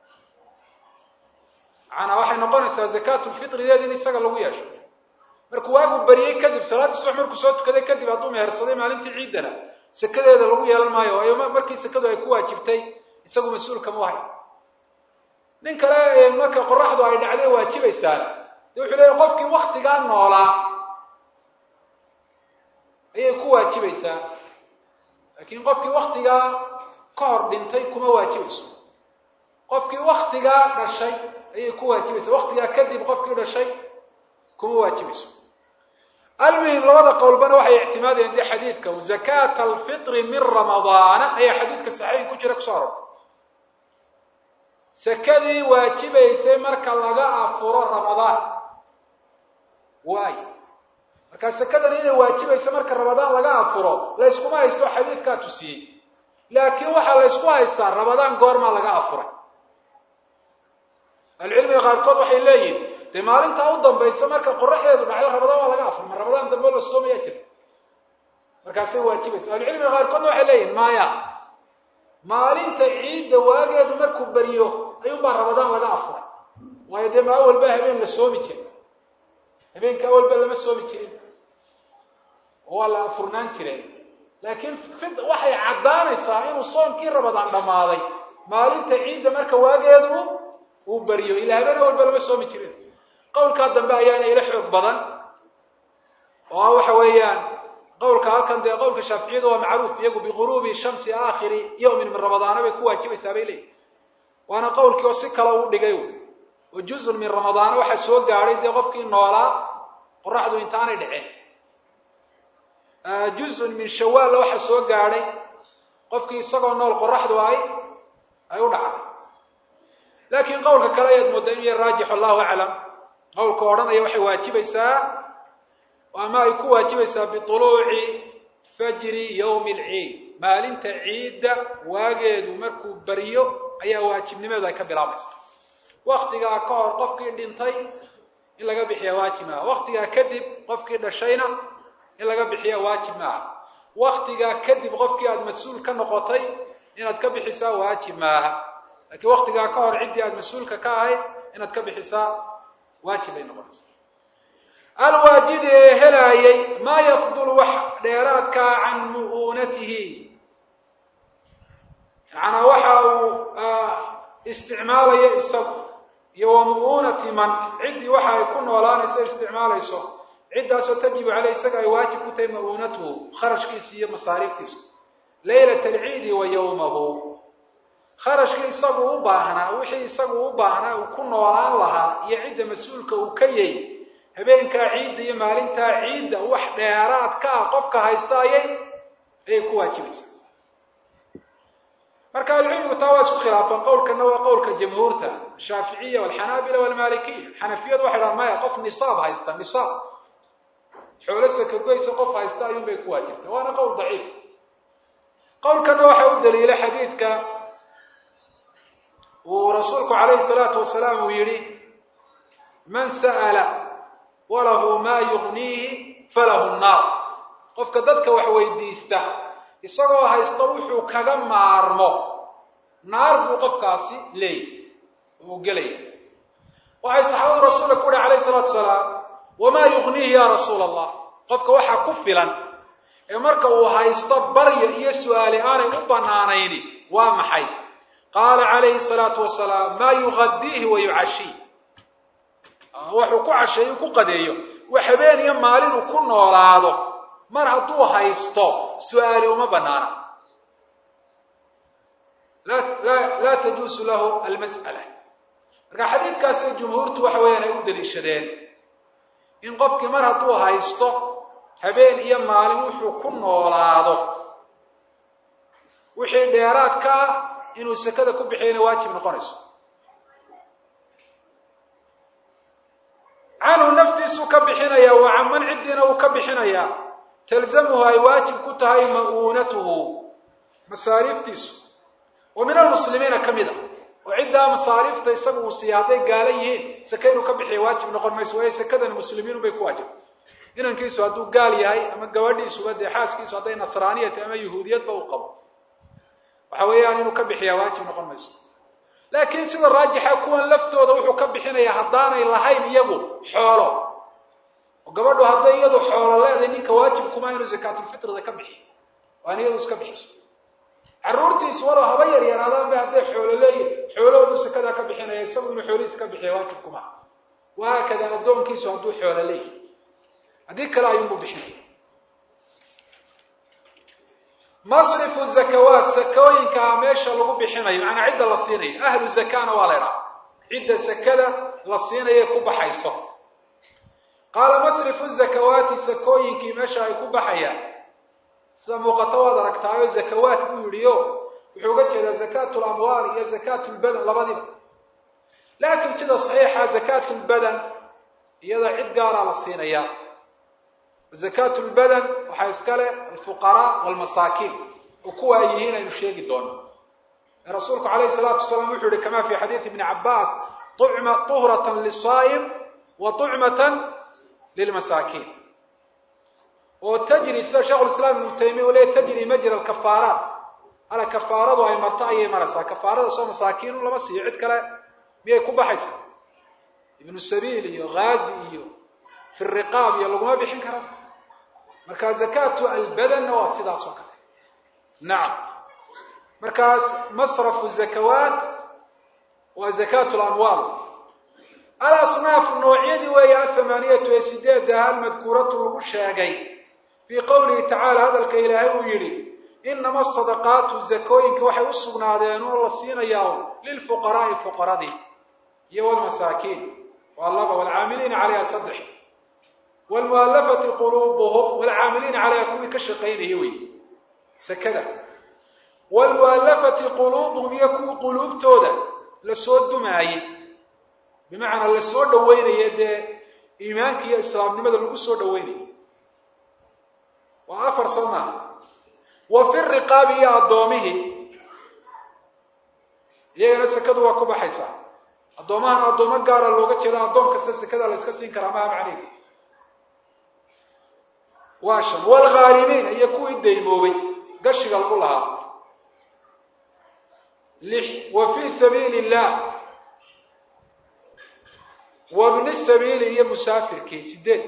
ana waxay noqonaysaa zakatul fitrideedii isaga lagu yeesho markuu waagu bariyay kadib salaad subax markuu soo tukaday kadib hadduu mehersaday maalintii ciidana sakadeeda lagu yeelan maayo ayo markii sakadu ay ku waajibtay isagu mas'uul kama wahay nin kale marka qoraxdu ay dhacday waajibaysaa wuxuu leeyahay qofkii waqtigaa noolaa ayay ku waajibaysaa laakiin qofkii waqtigaa ka hor dhintay kuma waajibayso qofkii waqtigaa dhashay ayay ku waajibaysaa waqtigaa kadib qofkii dhashay kuma waajibayso المهم لوضع قول بنا وحي اعتماد عندي حديثك وزكاة الفطر من رمضان أي حديثك صحيح كجرك صارت سكدي واجبة يسمر كاللغاء أفور رمضان واي مركا سكدي واجبة يسمر كالرمضان لغاء أفور لا يسكو ما يستوى حديث كاتوسي لكن وحا لا يسكو يستوى رمضان قور ما لغاء أفور العلم يغار كود وحي الليل de maalinta u dambaysa marka qorraxdeedu dhacdo Ramadaan waa laga afur mar Ramadaan dambe la soomayaa jirta markaas ay waajibaysaa cilmiga qaar kood waxay leeyihiin maaya maalinta ciidda waageedu markuu bariyo ayuu baa Ramadaan laga afur waayo de ma walba habeen la soomi jiray habeenka walba lama soomi jirin oo la afurnaan jiray laakiin fid waxay cadaanaysaa inuu soomkii Ramadaan dhamaaday maalinta ciidda marka waageedu uu bariyo ilaa habeen walba lama soomi jirin قولك هذا بقى يعني إلى حق بدن وهو حويان قولك هالكن ده قولك الشافعي ده معروف يقول بغروب الشمس آخر يوم من رمضان بيكون واجب سبيله وأنا قولك وسك لو دقيو وجزء من رمضان وحسوق قاعد يقف كي النولا قرحه إنتان يدعي جزء من شوال لو حسوق قاعد قف كي سقوا النول قرحه واي أيودع لكن قولك كلا يدمدني الراجح الله أعلم قولك ورنا waxay waajibaysaa ama ay ku waajibaysaa bi tuluuci fajri yawm al-eid maalinta ciida waageedu markuu bariyo ayaa waajibnimada ka bilaabaysaa waqtiga ka hor qofkii dhintay in laga bixiyo waajib ma waqtiga kadib qofkii dhashayna in laga bixiyo waajib ma waqtiga kadib qofkii aad mas'uul ka noqotay inaad ka bixisaa waajib ma laakiin waqtiga ka hor cidii aad mas'uulka ka ahayd inaad ka bixisaa واجب النقص الواجد هلاي ما يفضل وح ديراتك عن مؤونته يعني وحا استعمال يسق يوم مؤونة من عدي وحا يكون ولا نسى استعمال يسق عدة ستجب عليه سقى واجب كتي مؤونته خرج كيسية مصاريف تسق ليلة العيد ويومه خرج كي يسقوا باهنا وحي يسقوا باهنا وكنا ولا لها يعيد مسؤولك وكيي هبينك عيد يا مالنتا عيد wax dheeraad ka qofka haystaayay ay ku waajibaysaa marka cilmigu tawaas ku khilaafan qowlkana waa qowlka jamhuurta shaafiiciya wal xanaabila wal maalikiyya xanafiyadu waxay ramayaan qof nisaab haysta nisaab xoolasa ka goyso qof haysta ayuu bay ku waajibtaa waana qowl dhaif qowlkana waxa uu daliila xadiidka ورسولك عليه الصلاة والسلام يري من سأل وله ما يغنيه فله النار قفك ددك وحويديستا isagoo haysta wuxuu kaga maarmo naar buu qofkaasi leeyahay oo galay waxay saxaabada rasuulka ku dhahay alayhi salatu wasalaam wama yughnihi ya rasuul allah qofka waxa ku filan ee marka uu haysto baryo iyo su'aale aanay u banaanayni waa maxay قال عليه الصلاة والسلام ما يغديه ويعشيه وحو كعشيه كقديه وحبين يمالين وكل نولاده مر هدو هايستو سؤالي وما بنانا لا لا لا تجوز له المسألة حديث كاس الجمهور توحوين يقول الشدين إن قفك مر هدو هايستو حبين يمالين وحو كل نولاده وحي ديارات كا inuu sakada ku bixiyay waajib noqonayso عنه نفسه كبحنيا وعمن عدنا وكبحنيا تلزمها أي واجب كتها مؤونته مصاريفتيس ومن المسلمين كمذا وعدها مصاريف تيسبوا سيادة قاليه سكينوا كبحي واجب نقول ما يسوي سكذا المسلمين بيك واجب إن كيسوا هدو قال ياي أما قوادي سواد حاس كيسوا هدي نصرانية أما يهودية بوقبوا وحويان إنه كبحي واجب نقول ما يسوي لكن سيد الراجح يكون لفته وضوحه كبحينا يحضانا إلا هاي ميقو حوله وقبضوا هذا يدو حوله لا ذي نيك واجب كما ينو زكاة الفطر ذا كبحي وأنا يدو سكبحي carruurtiisu walow haba yar yaraadaan bay hadday xoolo leeyihin xoolahoodu sakadaa ka bixinaya isagu inuu xoolihiisa ka bixiya waajib kuma wahaakada addoonkiisu hadduu xoolo leeyihi haddii kale ayuunbuu bixinaya masrifu zakawaat sakooyinkaa meesha lagu bixinayo macnaa cidda la siinayo ahlu zakana waa la idhaha cidda sakada la siinaye ku baxayso qaala masrifu zakawaati sakooyinkii meesha ay ku baxayaan sida muuqato waad aragtaayo zakawaat buu yidhi o wuxuu uga jeedaa zakaatu lamwaal iyo zakaatu lbadan labadiba laakiin sida saxiixa zakaatu lbadan iyada cid gaaraa la siinaya zakaatu lbadan waxaa iska leh alfuqaraa walmasaakiin oo kuwa ay yihiin aynu sheegi doono rasuulku calayhi salaatu wasalaam wuxuu yihi kama fi xadiidi ibni cabbaas tucma tuhratan lisaa'im wa tucmatan lilmasaakiin oo tajri sida sheekhulislaam ibnu taymiya u leeyahy tajri majra alkafaaraat ala kafaaradu ay marto ayay maraysaa kafaarada soo masaakiinu lama siiyo cid kale miyay ku baxaysaa ibnu sabiil iyo ghazi iyo fi riqaab iyo laguma bixin kara markaa zakaatu albadanna waa sidaas oo kale nacam markaas masrafu zakawaat waa zakaatu lamwaal alasnaaf noocyadii weeye athamaaniyatu ee sideedda almadkuuratu lagu sheegay fii qowlihi tacaala hadalka ilaahay uu yidhi inama asadaqaatu zakooyinka waxay u sugnaadeen oo la siinayaa lilfuqaraa'i fuqaradii iyo walmasaakiin waa laba waalcaamiliina calayha saddex waalmu'allafati quluubuhum waalcaamiliina calayha kuwii ka shaqaynaya wey sakada waalmu'allafati quluubuhum iyo kuwii quluubtooda lasoo dumaayey bimacnaa lasoo dhaweynaya dee iimaanka iyo islaamnimada lagu soo dhaweynaya waa afar soo maaha wa fi riqaabi iyo addoomihii iyagana sakadu waa ku baxaysaa addoomahan addoomo gaara looga jeeda addoon kasta sakada la iska siin karaa maha macnihi waa shan waalghaarimiin iyo kuwii daymoobay gashiga lagu lahaa lix wa fii sabiili illah wabni sabiili iyo musaafirkii sideed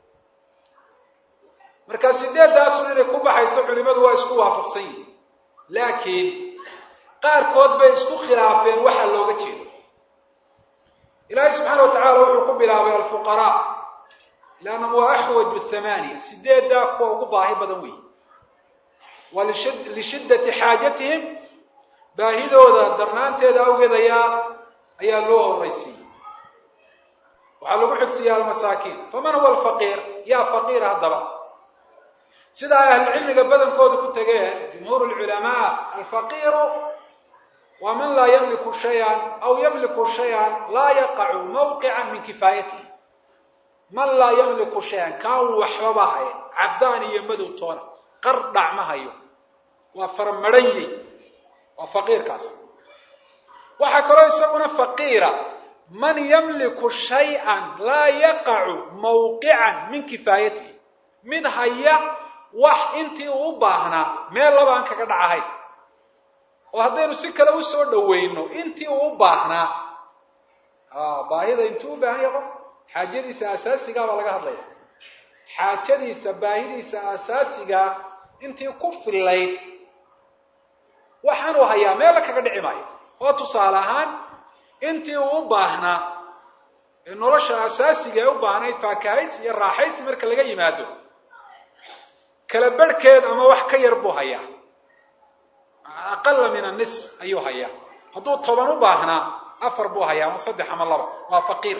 markaa sideeddaasun inay ku baxayso culimadu waa isku waafaqsan yihin laakiin qaarkood bay isku khilaafeen waxa looga jeedo ilaahay subxaana wa tacala wuxuu ku bilaabay alfuqaraa liannahum waa axwaju thamaaniya sideeddaa kuwa ugu baahi badan weeye waa lishiddati xaajatihim baahidooda darnaanteeda awgeed ayaa ayaa loo horraysiiyey waxaa lagu xigsiyaa almasaakiin faman huwa alfaqiir yaa faqiira haddaba sida ay ahlucilmiga badankooda ku tageen jumhuur lculamaa alfaqiiru waa man laa yamliku shayan aw yamliku shayan laa yaqacu mawqican min kifaayatihi man laa yamliku shayan kaan waxbaba haye caddaan iyo madow toona qar dhacma hayo waa farmaranyey waa faqiirkaas waxaa kaloo isaguna faqiira man yamliku shay-an laa yaqacu mawqican min kifaayatihi mid haya wax intii uu u baahnaa meel laba aan kaga dhacahayn oo haddaynu si kale usoo dhaweyno intii uu u baahnaa baahida intuu u baahan yahay qof xaajadiisa asaasigaa baa laga hadlaya xaajadiisa baahidiisa asaasigaa intii ku fillayd waxaanuu hayaa meella kaga dhici maayo oo tusaale ahaan intii uu u baahnaa ee nolosha asaasiga ee u baahnayd faakahaysi iyo raaxaysi marka laga yimaado kala barhkeed ama wax ka yar buu hayaa aqala min anisf ayuu hayaa hadduu toban u baahnaa afar buu hayaa ama saddex ama laba waa faqiir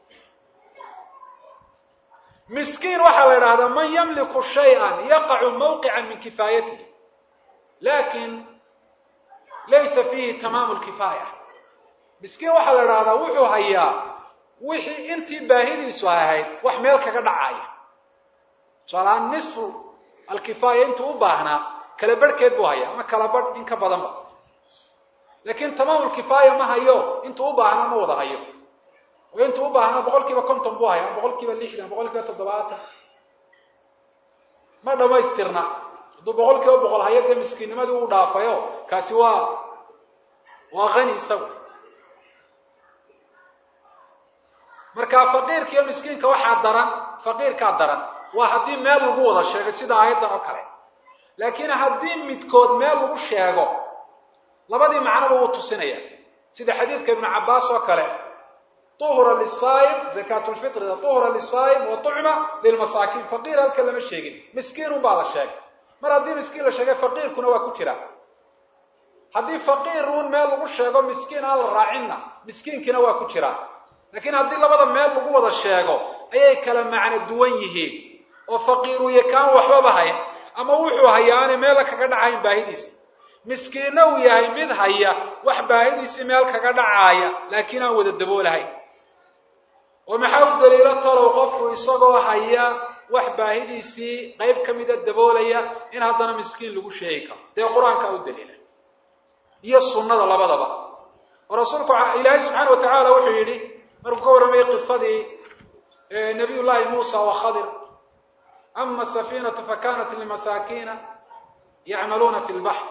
miskiin waxaa la idhahdaa man yamliku shay-an yaqacu mawqican min kifaayatihi lakin laysa fiihi tamaamu lkifaaya miskiin waxaa la idhahdaa wuxuu hayaa wixii intii baahidiisu ahayd wax meel kaga dhacaya tusaalahaan nisfu alkifaaya intuu u baahnaa kala barhkeed buu hayaa ama kala barh in ka badanba laakiin tamaamu lkifaaya ma hayo intuu u baahnaa ma wada hayo oo intuu u baahnaa boqol kiiba konton buu haya ama boqol kiiba lixdan boqol kiiba toddobaatan ma dhamaystirna hadduu boqol kiiba boqol hayo dee miskiinnimadii uu dhaafayo kaasi waa waa hani isagu marka faqiirka iyo miskiinka waxaa daran faqiirkaa daran waa haddii meel lagu wada sheegay sida aayaddan oo kale laakiin haddii midkood meel lagu sheego labadii macnoba wuu tusinaya sida xadiidka ibnu cabbaas oo kale طهر للصائم زكاة الفطر طهر للصائم وطعمة للمساكين فقير هل كلمة الشيء مسكين وبعض الشيء مرة دي مسكين الشيء فقير كنا وكتيرا هدي فقير ون مال الشيء مسكين على الراعينا مسكين كنا وكتيرا لكن هدي لبضا مال لقوة الشيء أي كلام معنى دويه وفقير يكان وحبابها أما وحوها يعني مالك قد عين باهديس مسكين وياي من هيا وحباهديس مالك قد عايا لكن هو الدبولة ومحاول دليل طلو قفكو يسقوا هيا وحباهديسي قيب كميدة الدبولية إن هذا مسكين لغو شيكا ده القرآن كأو الدليل هي السنة لبضبا ورسولك إلهي سبحانه وتعالى وحيدي مرقوا رمي قصة نبي الله موسى وخضر أما السفينة فكانت لمساكين يعملون في البحر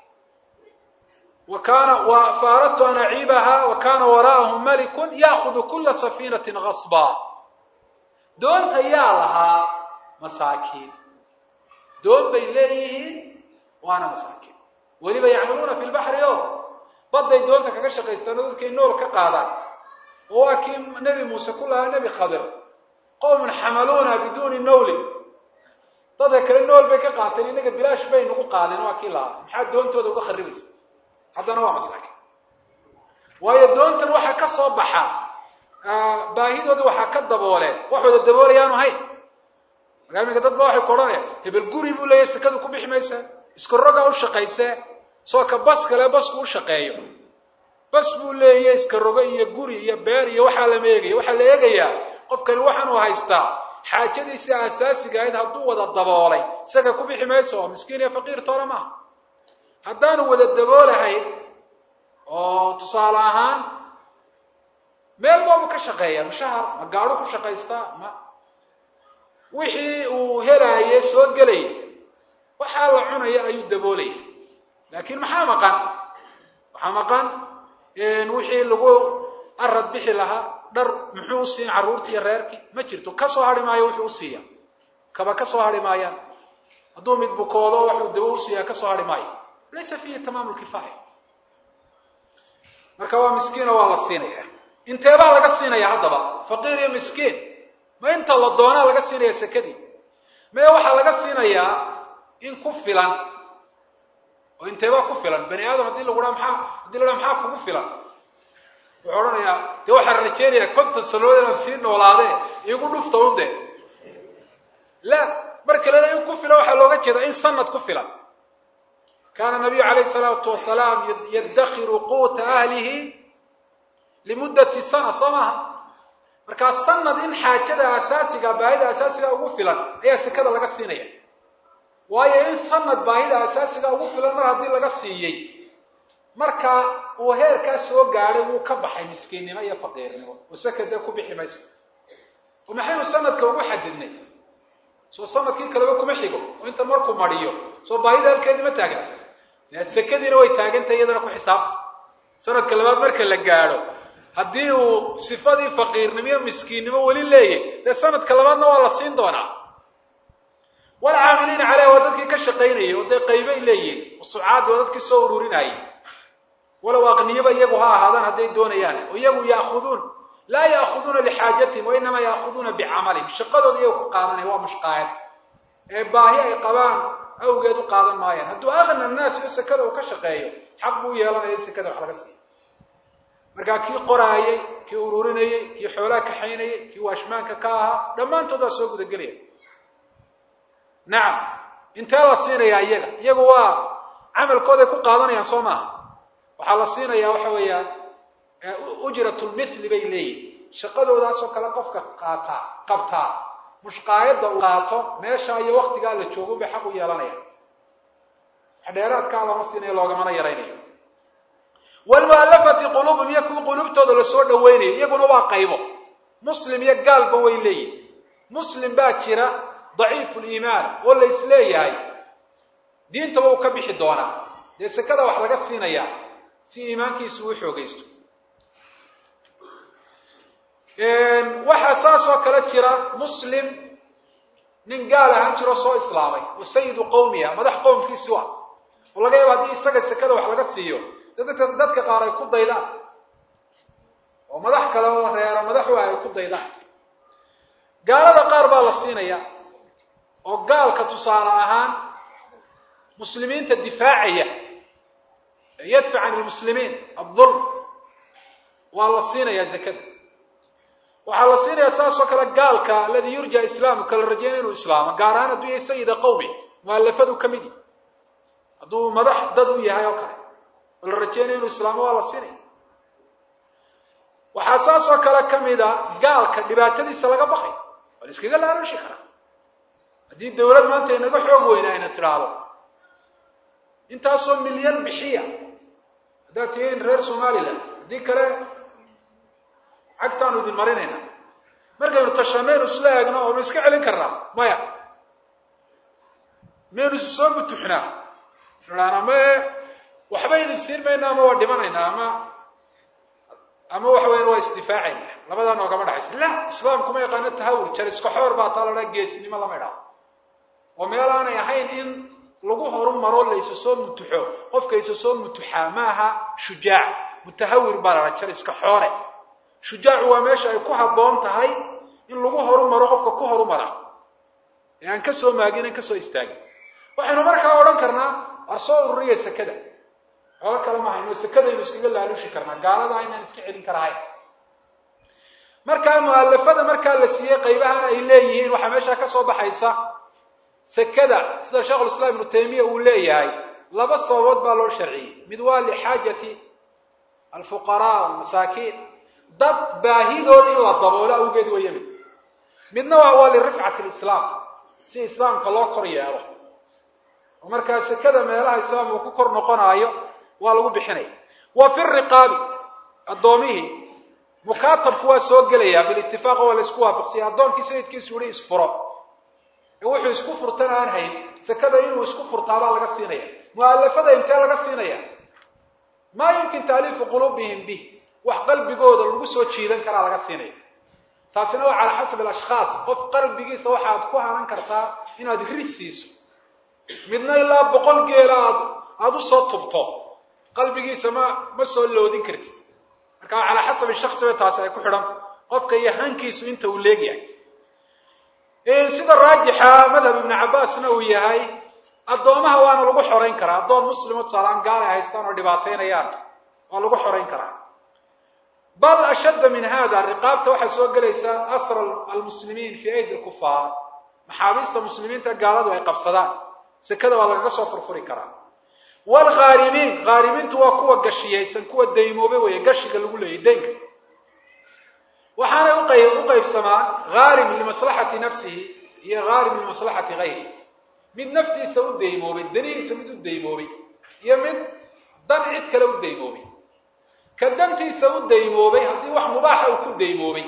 وكان وفاردت أن أعيبها وكان وراءهم ملك يأخذ كل سفينة غصبا دون تيالها مساكين دون بيليه وأنا مساكين ولما يعملون في البحر يوم بدأ دون تكشق يستندون كي نور كقادا وكيم نبي موسى كلها نبي خضر قوم حملونها بدون النول تذكر النول بك قاتل إنك بلاش بين قادن وكيلها محد دون تودو خربس هذا نوع مساكين ويدون تروح كصباحا آه باهيد وحا كدبوله وحود الدبوله يانو هي قال لي دد waxay koranay hebel guri buu leeyahay sakadu ku bixmaysa isku roga u shaqeysa soo ka bas kale bas ku shaqeeyo bas buu leeyahay isku roga iyo guri iyo beer iyo waxa la meegay waxa la eegayaa qofkani waxaan uu haystaa xaajadiisa asaasiga ah haduu wada daboolay saga ku bixmayso miskiin iyo faqiir toona ma haddaanu wada daboolahay oo tusaale ahaan meel boobu ka shaqeeya mushahar ma gaadho ku shaqeysta ma wixii uu helaayay soo galay waxa la cunaya ayuu daboolay laakiin maxaa maqan waxa maqan in wixii lagu arad bixi laha dhar muxuu siin caruurtii reerkii ma jirto ka soo hari maayo wuxuu siiya kaba ka soo hari maayaan hadduu mid bukoodo wuxuu dawo siiya ka soo hari maayo ليس فيه تمام الكفاية مركوا مسكين والله الصينية انت بقى لقى الصينية عضبة فقير يا مسكين ما انت الله دونا لقى الصينية سكدي ما يوحى لقى الصينية إن كفلا وانت بقى كفلا بني آدم هدي له غرام حا هدي له حا كفلا وعرنا يا يوحى الرجال كنت السلوى الصين ولا هذا يقول نفتون ده لا مركل لا إن كفلا وحى لقى كذا إن سنة كفلا كان النبي عليه الصلاة والسلام يدخر قوت أهله لمدة سنة صمها مركز سنة إن حاجة أساسية باهدة أساسية أوفلا أي سكذا لقى السينية وهي إن سنة باهدة أساسية أوفلا مرة هذه لقى السينية مركز وهير كاسو قاعد وكبح مسكين ما يفقير وسكت ده كبح ما يسوي ومحين سنة كوجو حددني سو سنة كي كلامكم محيجو وأنت مركو ماريو سو باهدة الكلمة تاجر السكدينا way taagantay iyadana ku xisaabta sanadka labaad marka la gaaro hadii uu sifadii faqiirnimo miskiinimo wali leeyahay de sanadka labaadna waa la siin doonaa wal aamilina alayhi wadadkii ka shaqeynayay oo qaybay leeyahay suucaad wadadkii soo ururinayay wala waqniyaba iyagu ha ahaadaan haday doonayaan oo iyagu yaakhudun la yaakhuduna li haajatihim wa inma yaakhuduna bi amalihim shaqadooda iyagu ku qaadanay waa mushqaayad ee baahi ay qabaan awgeed u qaadan maayaan hadduu aqna الناس sakada uu ka shaqeeyo xaq buu yeelanaya sakada wax laga siiyo marka kii qoraayay kii ururinayay kii xoolaha ka xaynayay kii waashmaanka ka aha dhamaantood soo guda galay naam inta la siinaya iyaga iyagu waa amalkooda ku qaadanayaan Soomaa waxa la siinaya waxa weeyaan ujratul mithli bay leeyahay shaqadoodaas oo kala qofka qaata qabta mushqaayada uu qaato meesha iyo waqtiga la joogo bay xaq u yeelanaya xadeeraadka lama siinay looga mana yaraynayo wal mu'allafati qulubum yakun qulubtooda la soo dhaweynay iyaguna waa qaybo muslim iyo gaalba way leeyahay muslim baa jira ضعيف الايمان wala isleeyahay diinta uu ka bixi doona de sakada wax laga siinaya si iimaankiisu uu xoogaysto een waxa saas oo kala jira muslim nin gaal ahaan jiro soo islaamay oo sayidu qowmiya madax qowmkiisi waa oo laga yaabo haddii isaga sekada wax laga siiyo dadka dadka qaar ay ku daydaan oo madax kale oo reera madax waa ay ku daydaan gaalada qaar baa la siinaya oo gaalka tusaale ahaan muslimiinta difaacaya yadfa can almuslimiin adulm waa la siinaya zakada waxaa la siinaya saasoo kale gaalka alladii yurja islaamu kala rajeyn inuu islaamo gaar ahaan hadduu yahay sayida qowmi mu'allafadu ka mid hadduu madax dad u yahay oo kale oo la rajeynayo inuu islaamo waa la siinaya waxaa saasoo kale ka mid a gaalka dhibaatadiisa laga baqay waa la iskaga laaluushi karaa haddii dawlad maanta inaga xoog weynaa ina tidhaahdo intaasoo milyan bixiya haddaad tihiin reer somaliland haddii kale cagtaanu idin marinayna markaynu tashanaynu isla eegno oo ma iska celin karnaa maya maynu isu soo butuxnaa idhaan ama waxba idin siin mayna ama waa dhimanaynaa ama ama waxa weyan waa isdifaacaynaa labadaa noogama dhaxaysa la islaamku ma yaqaano tahawur jar iska xoor baa taa ladhaa geesinimo lama idhaado oo meel aanay ahayn in lagu horumaro la isu soo mutuxo qofka isu soo mutuxaa maaha shujaac mutahawir baa la jar iska xoore shujaacu waa meesha ay ku habboon tahay in lagu horumaro qofka ku horumara ee aan ka soo maagin aan ka soo istaagin waxaynu markaa odhan karnaa waa soo ururiya sekada xoolo kale ma hayno sekadaynu iskaga laaluushi karnaa gaalada aynaan iska celin karahay markaa mu'allafada markaa la siiyey qaybahan ay leeyihiin waxaa meeshaa ka soo baxaysa sekada sida sheekhu lislaam ibnu taymiya uu leeyahay laba sababood baa loo sharciyey mid waa lixaajati alfuqaraa walmasaakiin dad baahidoodii la daboolo awgeed weeye mid midna waa waa lirifcati lislaam si islaamka loo kor yeelo oo markaa sekada meelaha islaamku ku kor noqonaayo waa lagu bixinaya wa fi riqaabi addoomihii mukaatabku waa soo gelayaa bilitifaaq waa la isku waafaqsiyay addoonkii sayidkiisu yihi isfuro ee wuxuu isku furtana aan hayn sekada inuu isku furtaabaa laga siinaya mu'allafada intee laga siinaya maa yumkin taaliifu quluubihim bih wax qalbigooda lagu soo jiidan karaa laga siinaya taasina waa calaa xasab alashkhaas qof qalbigiisa waxaad ku hanan kartaa inaad ris siiso midna ilaa boqol geela aad aada u soo tubto qalbigiisa ma ma soo loodin kartid marka calaa xasabi shakhsi bay taasi ay ku xidhanta qofka iyo hankiisu inta uu leegyahay sida raajixa madhab ibnu cabbaasna uu yahay addoomaha waana lagu xorayn karaa addoon muslimo tusaalaan gaal ay haystaan oo dhibaataynayaan waa lagu xorayn karaa bal ashadda min hada riqaabta waxaa soo gelaysa asra almuslimiin fi aydi lkufaar maxaabiista muslimiinta gaaladu ay qabsadaan sekada waa lagaga soo furfuri karaa waalghaarimiin ghaarimiintu waa kuwa gashiyaysan kuwa daymoobay weeye gashiga lagu leeyahy daynka waxaanay uqay u qaybsamaan ghaarim limaslaxati nafsihi iyo ghaarim limaslaxati gayri mid naftiisa u daymoobay danihiisa mid u daymoobay iyo mid dan cid kale u daymoobay ka dantiisa u daymoobay haddii wax mubaaxa uu ku daymoobay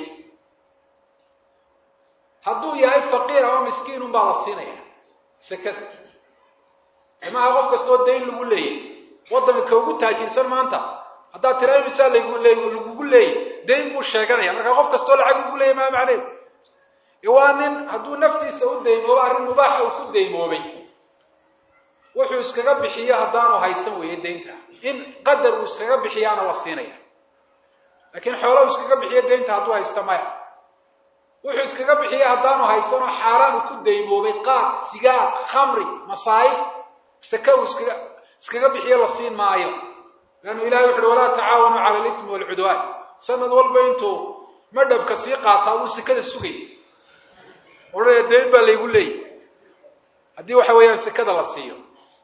hadduu yahay faqiir ama miskiin un baa la siinaya sekada maaha qof kastoo dayn lagu leeyahy waddanka ugu taajirsan maanta haddaad tira imisaa lagu lagugu leeyay dayn buu sheeganaya markaa qof kastoo lacag ugu leeyay maa macneed waa nin hadduu naftiisa u daymoobo arrin mubaaxa uu ku daymoobay wuxuu iskaga bixiyo haddaanu haysan weeye daynta in qadar uu iskaga bixiyaana la siinaya laakiin xoolo iskaga bixiyo daynta hadduu haysto maya wuxuu iskaga bixiyo haddaanu haysanoo xaaraan uu ku daymoobay qaad sigaar khamri masaa'ib saka uu iskaga iskaga bixiyo la siin maayo laannu ilahay wuxuuhi walaa tacaawanuu cala alithmi waalcudwaan sanad walba intuu madhabka sii qaataa wuu sekada sugay odhanaya dayn baa laygu leeyay haddii waxa weeyaan sekada la siiyo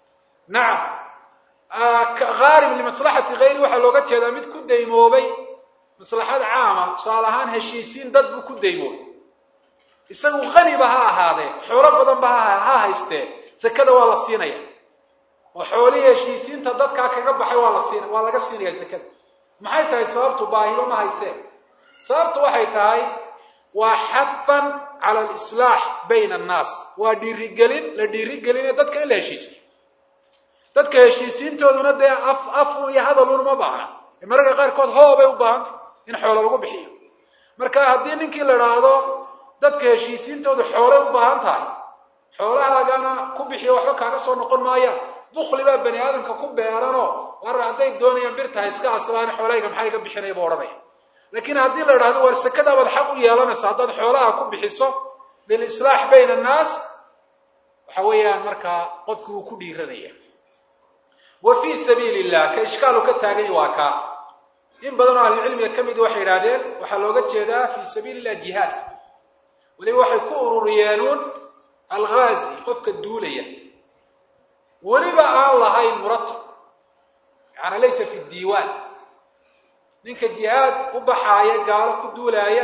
nacam ghaarib limaslaxati gayri waxaa looga jeedaa mid ku daymoobay maslaxad caama tusaale ahaan heshiisiin dad buu ku daymoobay isagu qaniba ha ahaadee xoolo badan ba ha haystee sekada waa la siinaya oo xoolihii heshiisiinta dadkaa kaga baxay waa la siin waa laga siinaya sekada maxay tahay sababtu baahiba ma haysee sababtu waxay tahay waa xafan cala alislaax bayna annaas waa dhiirigelin la dhiirigelinaya dadka in la heshiisiyo dadka heshiisiintooduna dee af af iyo hadalun uma baahna mararka qaarkood hoo bay u baahantay in xoolo lagu bixiyo marka haddii ninkii la idhaahdo dadka heshiisiintoodu xoolay u baahan tahay xoolahaagana ku bixiyo waxba kaaga soo noqon maayaan bukhli baa bani aadamka ku beeranoo war hadday doonayaan birtaha iska aslaan xoolahayga maxaa iga bixinaya buu odhanaya laakiin haddii la idhahdo war sakada baad xaq u yeelanaysa haddaad xoolaha ku bixiso lilislaax bayna annaas waxa weeyaan markaa qofkii uu ku dhiiranaya wa fii sabiili illah ka ishkaalu ka taagan waa kaa in badan oo ahlucilmiga ka midi waxay idhahdeen waxaa looga jeedaa fii sabiili illah jihaadka weliba waxay ku ururiyeenuun alghaazi qofka duulaya weliba aan lahayn muratab yani laysa fi diiwaan ninka jihaad u baxaaya gaalo ku duulaaya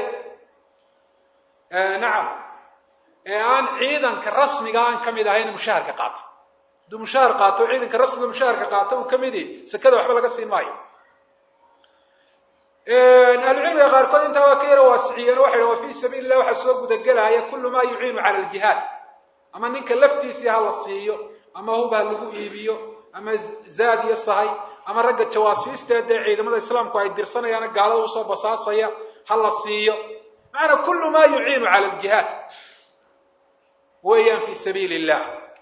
nacam ee aan ciidanka rasmiga aan ka mid ahayn mushaharka qaato hadduu mushaahar qaato ciidanka rasmiga mushaharka qaato uu ka mid yahay sakada waxba laga siin maayo ahlucilmiga qaarkood intaa waa ka yara waasiciyeen waxay wa fii sabiili illah waxaa soo gudagelaya kullu maa yuciinu cala aljihaad ama ninka laftiisii ha la siiyo ama hub ha lagu iibiyo ama zaad iyo sahay ama ragga jawaasiisteeda ee ciidamada islaamku ay dirsanayaana gaalada usoo basaasaya ha la siiyo macnaa kullu maa yuciinu cala aljihaad weeyaan fii sabiili illah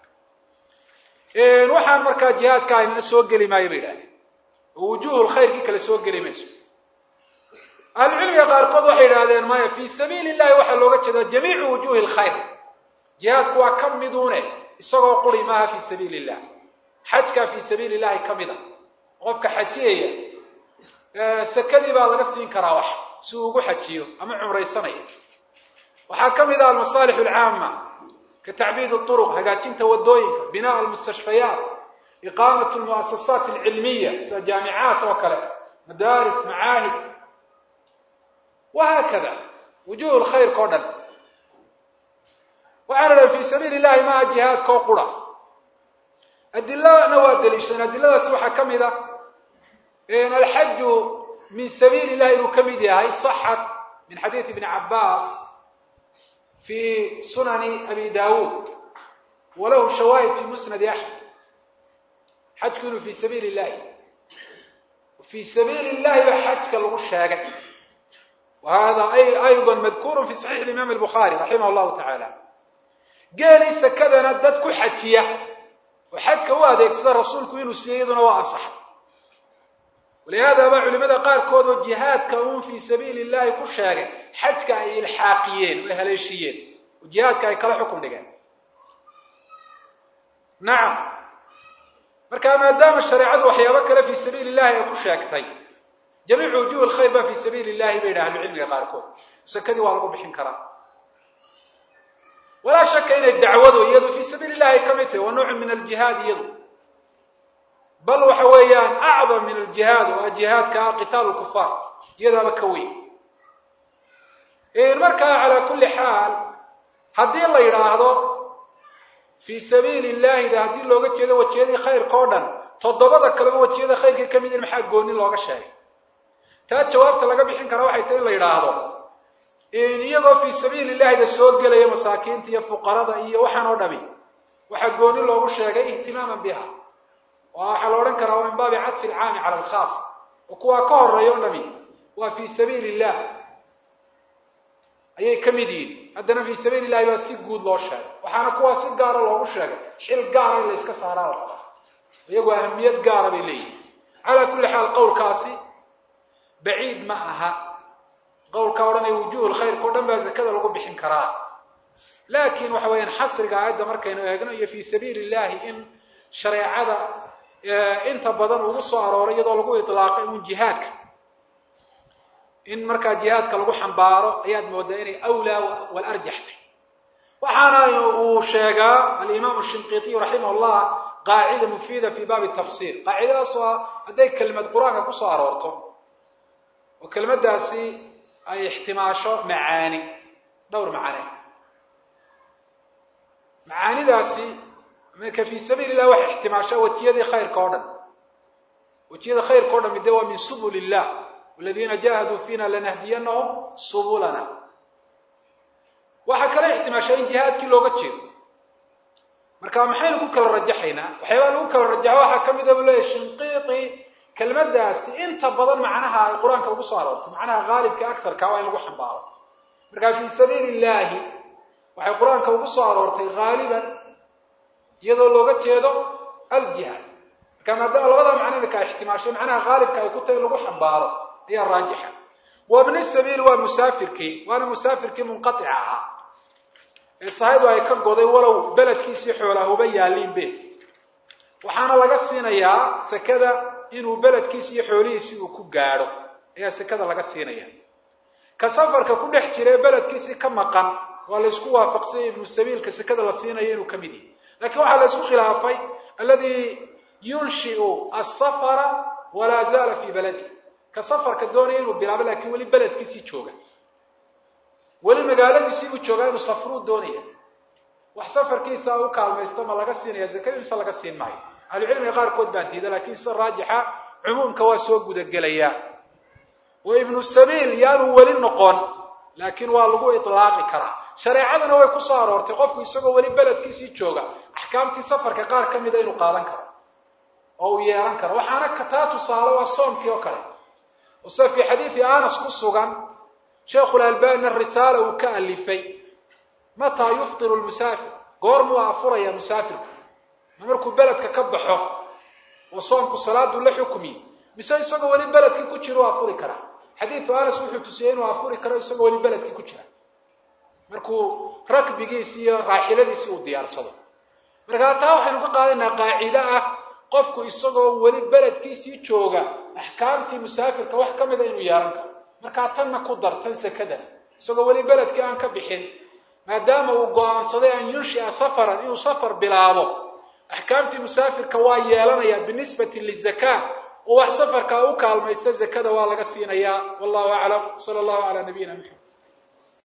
waxaan markaa jihaadka aynana soo geli maayo bay idhahdeen oo wujuuhu lkhayrkii kale soo geli mayso ahlucilmiga qaarkood waxay idhahdeen maya fii sabiili illahi waxaa looga jeedaa jamiicu wujuuhi lkhayr jihaadku waa ka miduune isagoo quri maaha fii sabiili illah xajkaa fii sabiili illahi ka mida qofka xajiyaya sakadii baa laga siin karaa wax si uu ugu xajiyo ama cumraysanaya waxaa ka mid ah almasaalix alcaama ka tacbiid uruq hagaajinta wadooyinka binaa almustashfayaat iqaamat almuasasaat alcilmiya sida jaamicaat oo kale madaaris macaahid wahaakada wujuuh lkhayrka o dhan waxaan idhaha fii sabiili illahi maaha jihaadkoo qura adilana waa daliishadeen adiladaasi waxaa ka mid ah alxaju min sabiili illahi inuu ka mid yahay saxat min xadiid ibni cabbaas fi sunani abi daawuud walahu shawaahid fi musnadi axmed xajku inuu fii sabiili illahi fii sabiili illahi baa xajka lagu sheegay wahada ayضa madkuuru fi saxiix imaam albukhaari raximah llahu tacaala geelii sakadana dad ku xajiya oo xajka u adeegsada rasuulku inuu siiyey iyaduna waa ansaxay walihaada baa culimada qaarkood oo jihaadka uun fii sabiili illahi ku sheegay xajka ay ilxaaqiyeen oo haleeshiyeen oo jihaadka ay kala xukun dhigeen nacam markaa maadaama shareecadu waxyaabo kale fii sabiili illahi ay ku sheegtay jamiicu wujuuh lkhayr baa fii sabiili illahi bay yidhaha ahlucilmiga qaarkood sakadii waa lagu bixin karaa walaa shaka inay dacwadu iyadu fii sabiili illahi ay ka mid tahay waa noocu min aljihaad iyadu bal waxa weeyaan acdam min aljihaad waa jihaadka qitaal lkufaar iyadaaba ka weyn markaa calaa kulli xaal haddii la yidhaahdo fii sabiili illahi da haddii looga jeedo wajiyadii khayrka o dhan toddobada kaleba wajiyada khayrka ka mid in maxaa gooni looga sheegay taa jawaabta laga bixin karaa waxay tahay in la yidhaahdo iyagoo fii sabiili illahi da soo gelaya masaakiinta iyo fuqarada iyo waxaan oo dhami waxaa gooni loogu sheegay ihtimaaman biha waxaa la odhan karaa waa min baabi cadfi alcaami cala alkhaas oo kuwaa ka horeeya o dhami waa fii sabiili illah ayay ka mid yihiin haddana fii sabiili illahi baa si guud loo sheegay waxaana kuwaa si gaara loogu sheegay xil gaara in la yska saaraa la rabaa iyagoo ahamiyad gaara bay leeyihin calaa kulli xaal qowlkaasi baciid ma aha qowlkaa odhanaya wujuuh lkhayrka o dhan baa zakada lagu bixin karaa laakiin waxa weeyaan xasriga aayadda markaynu eegno iyo fii sabiili illahi in shareecada inta badan ugu soo arooray iyadoo lagu ilaaqay un jihaadka in markaa jihaadka lagu xambaaro ayaad moodaa inay awlaa walarjax tahay waxaana uu sheegaa alimaam shinqiitiy raximah llah qaacida mufiida fi baabi tafsir qaacidadaasoo hadday kelimad qur-aanka kusoo aroorto oo kelimadaasi ay ixtimaasho macaani dhowr macane macaanidaasi marka fii sabiili illah waxay ixtimaashaa wajiyadii khayrka o dhan wajiyada khayrka o dhan mide waa min subul illah waladiina jahaduu fiina lanahdiyanahum subulana waxaa kale ixtimaashaa in jihaadkii looga jeedo marka maxaynu ku kala rajaxaynaa waxyaabaa lagu kala rajaxo waxaa ka mid a buu leeyahy shinqiiti kelmadaasi inta badan macnaha ay qur-aanka ugu soo aroortay macnaha haalibka agarka waa in lagu xambaaro marka fi sabiilillahi waxay quraanka ugu soo aroortay qaaliban iyadoo looga jeedo al-jihad kama daa labada macna ka ihtimaashay macnaha qaalibka ay ku tahay lagu xambaaro ayaa raajixa wa ibn sabiil wa musaafirki waana musaafirki munqati'a aha isahaydu ay ka goday walow beledkiisii xoolaha yaaliin be waxaana laga siinayaa sakada inuu beledkiisii xoolihiisii uu ku gaaro ayaa sakada laga siinayaa ka safarka ku dhex jiray beledkiisii ka maqan waa la isku waafaqsay ibn sabiilka sakada la siinayo inuu kamid yahay laakiin waxa la isku khilaafay alladhi yunshi'u as-safara wala zala fi baladi ka safarka doonaya inuu bilaabo laakiin wali beledkiisii jooga wali magaaladiisii uu jooga inuu safru doonaya wax safarkiisa uu kaalmaysto ma laga siinaya zakadiisa laga siin maayo ahlu qaar kood baa diiday laakiin si raajixa umumka waa soo guda galaya wa ibn sabil yaanu wali noqon laakiin waa lagu itlaaqi karaa shariicadana way ku soo aroortay qofku isagoo wali beledkiisii jooga ahkaamtii safarka qaar kamid ah inuu qaadan karo oo yeelan karo waxaana ka taatu saalo waa soomkii oo kale oo fi xadiisi Anas ku sugan Sheekh al-Albani ar-risala uu ka alifay mata yuftiru al-musafir goormu afuraya musafirku markuu beledka ka baxo oo soomku salaadu la xukmi mise isagoo wali beledka ku jiro afuri kara xadiis Anas wuxuu tusiyay inuu afuri karo isagoo wali beledka ku jira markuu rakbigiisa iyo raaxiladiisa uu diyaarsado marka taa waxaynu ka qaadanaa qaacida ah qofku isagoo wali beledkiisii jooga ahkaamtii musaafirka wax kamid ah inuu yeelan karo marka tanna ku dartan sakada isagoo wali beledkii aan ka bixin maadaama uu go'aansaday an yunshi'a safaran inuu safar bilaabo ahkaamtii musaafirka waa yeelanaya binisbati lizakaa oo wax safarka uu kaalmaysta zakada waa laga siinayaa wallahu a'lam sallallahu ala nabiyina muhammad